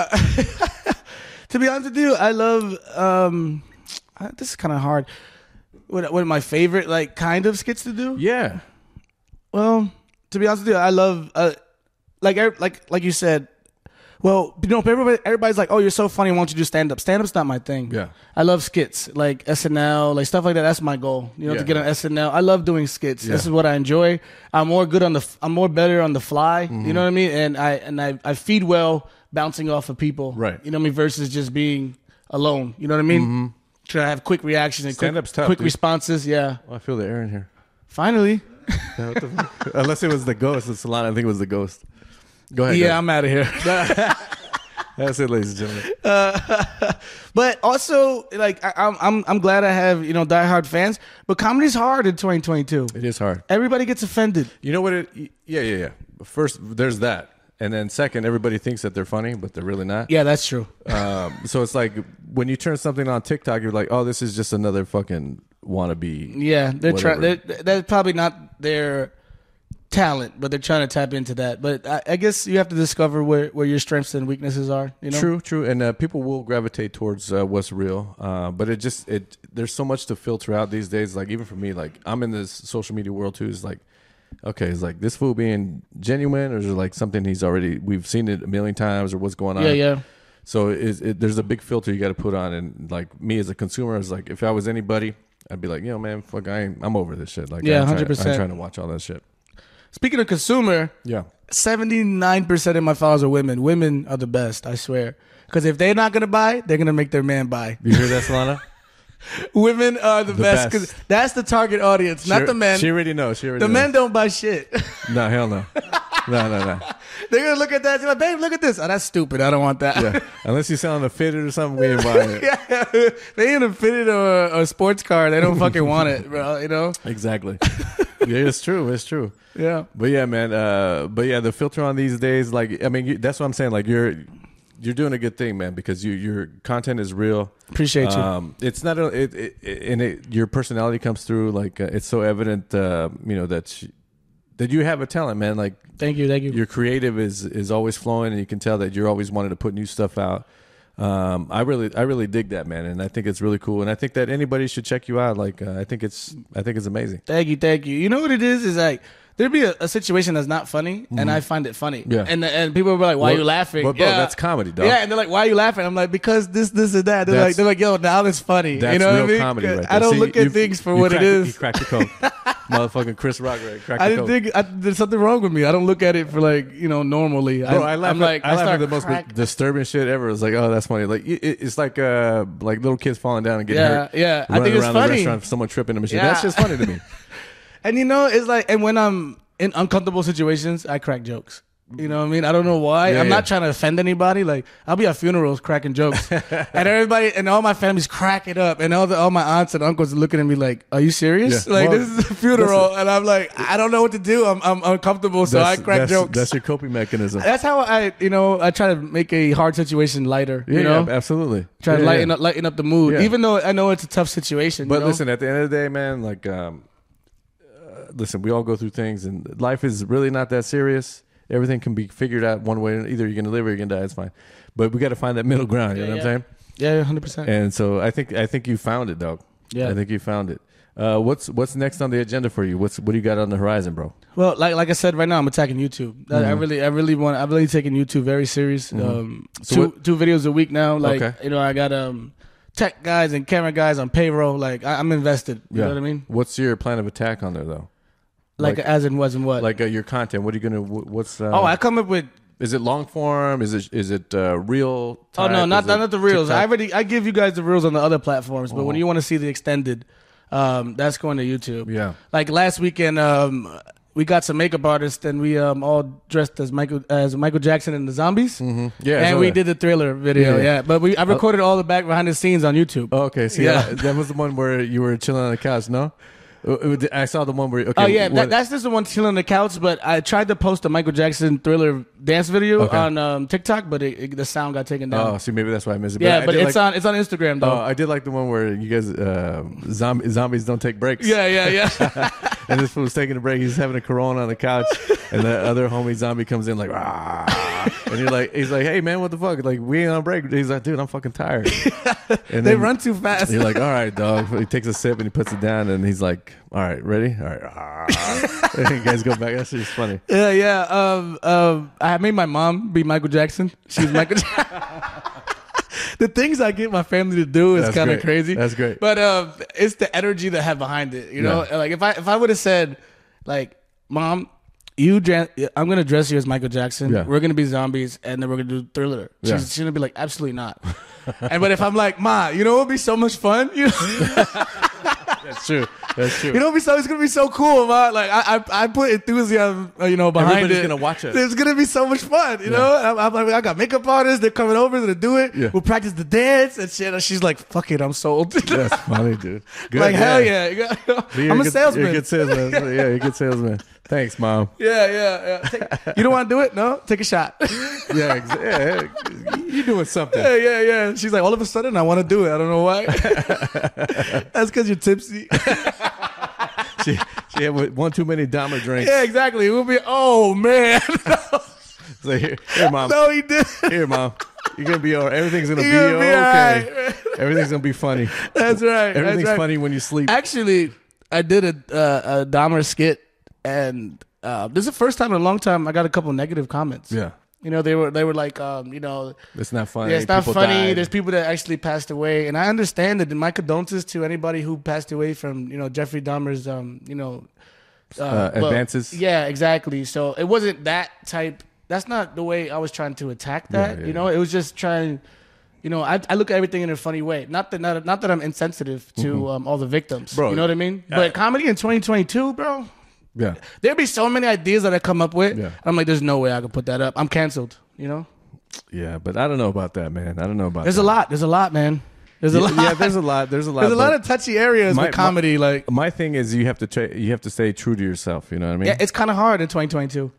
to be honest with you, I love. Um, uh, this is kind of hard. What what are my favorite like kind of skits to do? Yeah, Well, to be honest with you, I love uh, like er- like like you said. Well, you know, everybody, everybody's like, "Oh, you're so funny. Why don't you do stand up?" Stand up's not my thing. Yeah. I love skits, like S N L, like stuff like that. That's my goal. You know, Yeah. to get on S N L. I love doing skits. Yeah. This is what I enjoy. I'm more good on the. I'm more better on the fly. Mm-hmm. You know what I mean? And I and I, I feed well bouncing off of people. Right. You know what I mean? Versus just being alone. You know what I mean? Mm-hmm. Try to have quick reactions and quick, Stand-up's tough, quick dude. responses. Yeah. Oh, I feel the air in here. Finally. Yeah, what the fuck? Unless it was the ghost, the salon. I think it was the ghost. Go ahead. Yeah, go. I'm out of here. That's it, ladies and gentlemen. Uh, but also, like, I, I'm, I'm, I'm glad I have you know diehard fans. But comedy's hard in twenty twenty-two. It is hard. Everybody gets offended. You know what? It. Yeah, yeah, yeah. First, there's that, and then second, everybody thinks that they're funny, but they're really not. Yeah, that's true. Um, so it's like when you turn something on TikTok, you're like, oh, this is just another fucking wannabe. Yeah, they're trying. Whatever. They're, that's probably not their talent, but they're trying to tap into that. But I, I guess you have to discover where, where your strengths and weaknesses are. You know, True, true, and uh, people will gravitate towards uh, what's real. Uh, but it just it there's so much to filter out these days. Like even for me, like I'm in this social media world too. It's like, okay, it's like this fool being genuine, or is it like something he's already we've seen it a million times, or what's going on? Yeah, yeah. So is it, there's a big filter you got to put on, and like me as a consumer, I was like, if I was anybody, I'd be like, you know, man, fuck, I ain't, I'm over this shit. Like, Yeah, I'm trying- one hundred percent. I'm trying to watch all that shit. Speaking of consumer, Yeah. seventy-nine percent of my followers are women. Women are the best, I swear. Because if they're not gonna buy, they're gonna make their man buy. You hear that, Solana? Women are the, The best best. because that's the target audience, not She- the men. She already knows. She already The knows. men don't buy shit. No, hell no. No, no, no. They're gonna look at that and be like, babe, look at this. Oh, that's stupid. I don't want that. Yeah. Unless you're selling a fitted or something, we ain't buying it. Yeah, they ain't a fitted or a, a sports car. They don't fucking want it, bro. You know? Exactly. Yeah, it's true. It's true. Yeah. But yeah, man. Uh, but yeah, the filter on these days, like, I mean, you, that's what I'm saying. Like, you're you're doing a good thing, man, because you your content is real. Appreciate you. Um, it's not a, it, it, it and it, your personality comes through. Like, uh, it's so evident, uh, you know, that you, that you have a talent, man. Like, Thank you. Thank you. your creative is is always flowing, and you can tell that you're always wanting to put new stuff out. Um, I really, I really dig that, man, and I think it's really cool, and I think that anybody should check you out. Like, uh, I think it's, I think it's amazing. Thank you, thank you. You know what it is? Is like there'd be a, a situation that's not funny, and I find it funny. Yeah. And and people will be like, "Why are Well, you laughing?" but, bro, yeah. that's comedy, dog. Yeah, and they're like, "Why are you laughing?" I'm like, "Because this, this, and that." They're That's- like, "They're like, yo, now that's funny." That's you know real what I mean? comedy, right there. I don't See, look at you- things for you what crack, it is. You cracked the code, motherfucking Chris Rock, right? Crack I the didn't code. think I, there's something wrong with me. I don't look at it for like you know normally. Bro, I laugh. I'm like, I, laugh start at the most crack- disturbing shit ever. It's like, oh, that's funny. Like it, it's like uh, like little kids falling down and getting Yeah, hurt. yeah. I running think it's around the funny. restaurant, someone tripping them and shit. Yeah. That's just funny to me. And you know, it's like, and when I'm in uncomfortable situations, I crack jokes. You know what I mean? I don't know why. Yeah, I'm yeah. not trying to offend anybody. Like I'll be at funerals cracking jokes, and everybody and all my family's cracking up, and all the all my aunts and uncles are looking at me like, "Are you serious? Yeah. Like Well, this is a funeral?" And I'm like, "I don't know what to do. I'm I'm uncomfortable, so I That's- crack that's, jokes." That's your coping mechanism. That's how I, you know, I try to make a hard situation lighter. Yeah, you know, yeah, absolutely. try Yeah, to lighten yeah. up lighten up the mood, Yeah. even though I know it's a tough situation. But you know? listen, at the end of the day, man, like, um, uh, listen, we all go through things, and life is really not that serious. Everything can be figured out one way. Either you're gonna live or you're gonna die. It's fine. But we got to find that middle ground. You know Yeah, what I'm saying? yeah, hundred percent. And so I think I think you found it, dog. Yeah. I think you found it. Uh, what's what's next on the agenda for you? What's what do you got on the horizon, bro? Well, like like I said, right now I'm attacking YouTube. I- I Mm-hmm. really, I really want. I've really taken YouTube very serious. Um, So two what- two videos a week now. Like Okay. you know, I got um tech guys and camera guys on payroll. Like I, I'm invested. You know what I mean? What's your plan of attack on there, though? Like, Like- as in was and what? Like uh, your content. What are you gonna? wh- What's? Uh, oh, I come up with. is it long form? Is it is it uh, real? Oh type? no, not Is it not the reels. I TikTok? already I give you guys the reels on the other platforms, but when Uh-huh. you want to see the extended, um, that's going to YouTube. Yeah. Like last weekend, um, we got some makeup artists and we um all dressed as Michael as Michael Jackson and the Zombies. Mhm. Yeah, I and saw we that. did the Thriller video. Yeah. Yeah, but we I recorded all the back behind the scenes on YouTube. Oh, okay, see, Yeah. yeah. that was the one where you were chilling on the couch, no? I saw the one where. Okay, Oh yeah, what- that, that's just the one chilling on the couch. But I tried to post a Michael Jackson Thriller dance video Okay. on um, TikTok, but it, it, the sound got taken down. Oh, see, maybe that's why I missed it. yeah, I but did it's like, on it's on Instagram though. Oh, I did like the one where you guys, uh, zombie, zombies don't take breaks. yeah, yeah, yeah. And this fool was taking a break. He's having a Corona on the couch, and the other homie zombie comes in like, "Rah." And you're like, he's like, hey man, what the fuck? Like, we ain't on break. He's like, dude, I'm fucking tired. And They then run too fast. You're like, all right, dog. He takes a sip and he puts it down, and he's like, all right, ready? All right. Rah. And you guys go back. That's just funny. Yeah, yeah. Um, um, I made my mom be Michael Jackson. She's Michael Jackson. The things I get my family to do is That's kind of great. crazy. That's great. But um, it's the energy that I have behind it. You know, Yeah. like if I if I would have said, like, Mom, you dre- I'm gonna dress you as Michael Jackson. Yeah. We're gonna be zombies, and then we're gonna do Thriller. She's, Yeah. she's gonna be like, absolutely not. And but if I'm like, Ma, you know what would be so much fun? You know, That's true. That's true. you know what would be so it's gonna be so cool, Ma. Like I I, I put enthusiasm, uh, you know, behind Everybody's it. gonna watch it. It's gonna be so much fun, you know. I'm, I'm like, I got makeup artists. They're coming over to do it. Yeah. We'll practice the dance and shit. And she's like, fuck it, I'm sold. That's funny, dude. Good, like hell yeah, You got- You're I'm a good- salesman. You're a good salesman. Yeah, you're a good salesman. Thanks, mom. Yeah, yeah, yeah. Take- you don't want to do it? No, take a shot. Yeah, exa- yeah, you're doing something. Yeah, yeah, yeah. She's like, all of a sudden, I want to do it. I don't know why. That's because you're tipsy. She, she had one too many Dahmer drinks. Yeah, exactly. We'll be. Oh man. So here, here, mom. No, he did. Here, mom. You're gonna be all right. Everything's gonna be You're gonna be okay. all right. Everything's gonna be funny. That's right. Everything's that's right. funny when you sleep. Actually, I did a, uh, a Dahmer skit, and uh, this is the first time in a long time I got a couple negative comments. Yeah, You know, they were they were like, um, you know, it's not funny. yeah, it's not People funny. died. There's people that actually passed away, and I understand that. My condolences to anybody who passed away from, you know, Jeffrey Dahmer's, um, you know, uh, Uh, but- advances. Yeah, exactly. So it wasn't that type. That's not the way I was trying to attack that. Yeah, yeah, you know, it was just trying. You know, I, I look at everything in a funny way. Not that not, not that I'm insensitive to um, all the victims. Bro, you know what I mean? But comedy in twenty twenty-two, bro. Yeah, There'd be so many ideas that I come up with. Yeah. I'm like, there's no way I could put that up. I'm canceled. You know. yeah, but I don't know about that, man. I don't know about. There's that. a lot. There's a lot, man. There's a Yeah, lot. yeah, there's a lot. There's a lot. There's a lot but of touchy areas my- with comedy. like, my thing is, you have to tra- you have to stay true to yourself. You know what I mean? yeah, it's kind of hard in twenty twenty-two.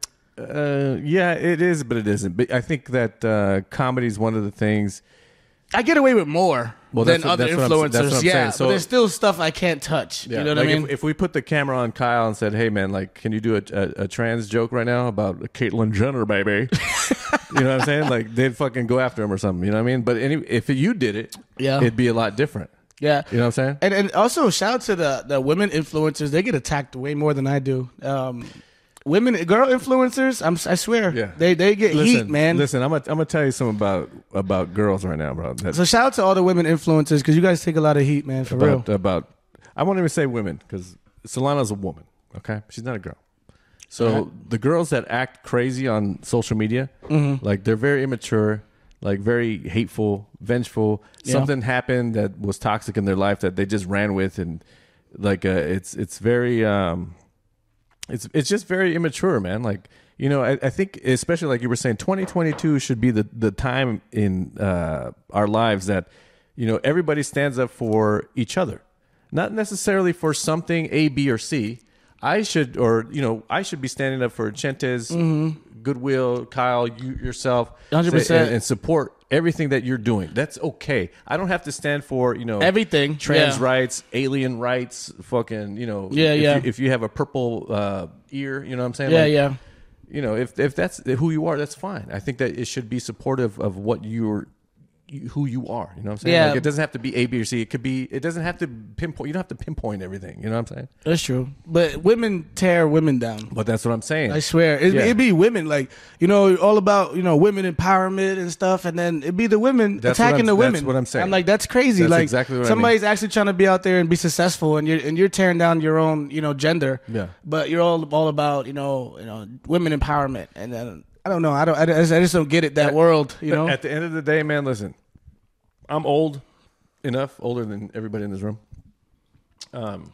Uh, yeah, it is, but it isn't. But I think that uh, comedy is one of the things. I get away with more Well, than that's what- other that's what I'm- influencers. that's what I'm yeah, saying. So- but there's still stuff I can't touch. You know what like I mean? If, if we put the camera on Kyle and said, "Hey, man, like, can you do a, a, a trans joke right now about Caitlyn Jenner, baby?" You know what I'm saying? Like, they'd fucking go after him or something. You know what I mean? But any, if you did it, Yeah. it'd be a lot different. yeah. You know what I'm saying? And and also shout out to the the women influencers. They get attacked way more than I do. Um, women, girl influencers. I'm I swear. Yeah. They they get Listen, heat, man. Listen, I'm gonna I'm gonna tell you something about about girls right now, bro. That, So shout out to all the women influencers because you guys take a lot of heat, man. For real. about about I won't even say women because Solana's a woman. Okay, she's not a girl. So Uh-huh. the girls that act crazy on social media, Mm-hmm. like they're very immature, like very hateful, vengeful. Yeah. Something happened that was toxic in their life that they just ran with, and like uh, it's it's very um, it's it's just very immature, man. Like you know, I, I think especially like you were saying, twenty twenty-two should be the the time in uh, our lives that you know everybody stands up for each other, not necessarily for something A, B, or C. I should, or you know, I should be standing up for Chentes, Goodwill, Kyle, you yourself, one hundred percent. and, and support everything that you're doing. That's okay. I don't have to stand for you know Everything. trans Yeah. rights, alien rights, fucking you know. Yeah, if yeah. You, if you have a purple uh, ear, you know what I'm saying? Yeah, Like, yeah. You know, if if that's who you are, that's fine. I think that it should be supportive of what you're. You, who you are, you know what I'm saying? Yeah. Like it doesn't have to be A, B, or C. It could be. It doesn't have to pinpoint. You don't have to pinpoint everything. You know what I'm saying? That's true. But women tear women down. But that's what I'm saying. I swear, it, Yeah. it'd be women like you know all about you know women empowerment and stuff, and then it'd be the women That's what attacking I'm- the women. that's what I'm saying. I'm like, that's crazy. That's like exactly what I somebody's actually trying to be out there and be successful, and you're and you're tearing down your own you know gender. Yeah. But you're all all about you know you know women empowerment, and then I don't know. I don't. I, just- I just don't get it. That world, you know. At the end of the day, man, listen. I'm old enough, older than everybody in this room. Um,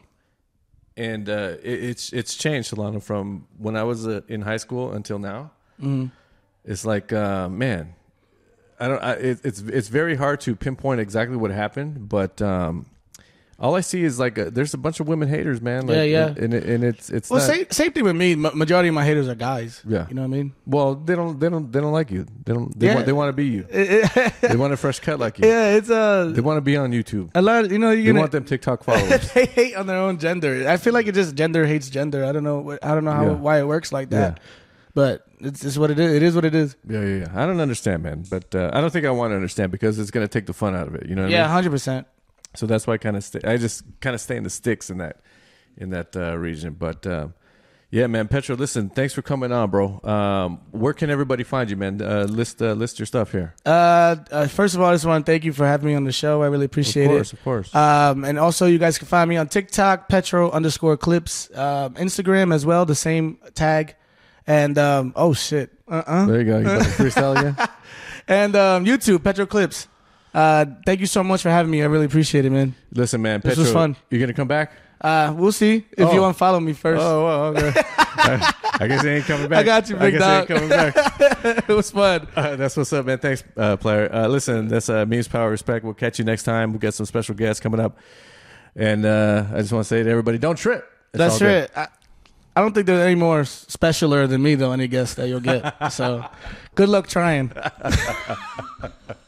and uh, it, it's it's changed, Solana, from when I was uh, in high school until now. Mm-hmm. It's like, uh, man, I don't. I, it, it's it's very hard to pinpoint exactly what happened, but um, all I see is like a, there's a bunch of women haters, man. Like, Yeah, yeah. And, and, it, and it's it's Well, not, same, same thing with me. Ma- Majority of my haters are guys. Yeah. You know what I mean? well, they don't they don't they don't like you. They don't they Yeah. want they want to be you. yeah, They want a fresh cut like you. it's uh, They want to be on YouTube. a lot. You know, They you know, want them TikTok followers. they hate on their own gender. I feel like it just gender hates gender. I don't know. what- I don't know how Yeah. why it works like that. Yeah. But it's it's what it is. It is what it is. Yeah, yeah, yeah. I don't understand, man. But uh, I don't think I want to understand because it's gonna take the fun out of it. You know what I Yeah, mean? hundred percent. So that's why I kind of stay. I just kind of stay in the sticks in that in that uh, region. But um, yeah, man, Petro, listen, thanks for coming on, bro. Um, where can everybody find you, man? Uh, list uh, list your stuff here. Uh, uh, first of all, I just want to thank you for having me on the show. I really appreciate Of course, it. of course. Um, and also you guys can find me on TikTok, Petro underscore clips, um, Instagram as well, the same tag. And, um, oh shit. Uh-uh. There you go. You about to freestyle again? And, um, YouTube, Petro clips. Uh, thank you so much for having me. I really appreciate it, man. Listen, man, This Petro, was fun. you're gonna come back? Uh, we'll see if Oh. you unfollow me first. Oh, well, okay. I guess he ain't coming back. I got you, big I guess dog. He ain't coming back. It was fun. Uh, that's what's up, man. Thanks, uh, player. Uh, listen, that's uh, Memes Power Respect. We'll catch you next time. We'll get some special guests coming up. And uh, I just want to say to everybody, don't trip. It's That's all good. it. I, I don't think there's any more specialer than me, though, any guest that you'll get. So good luck trying.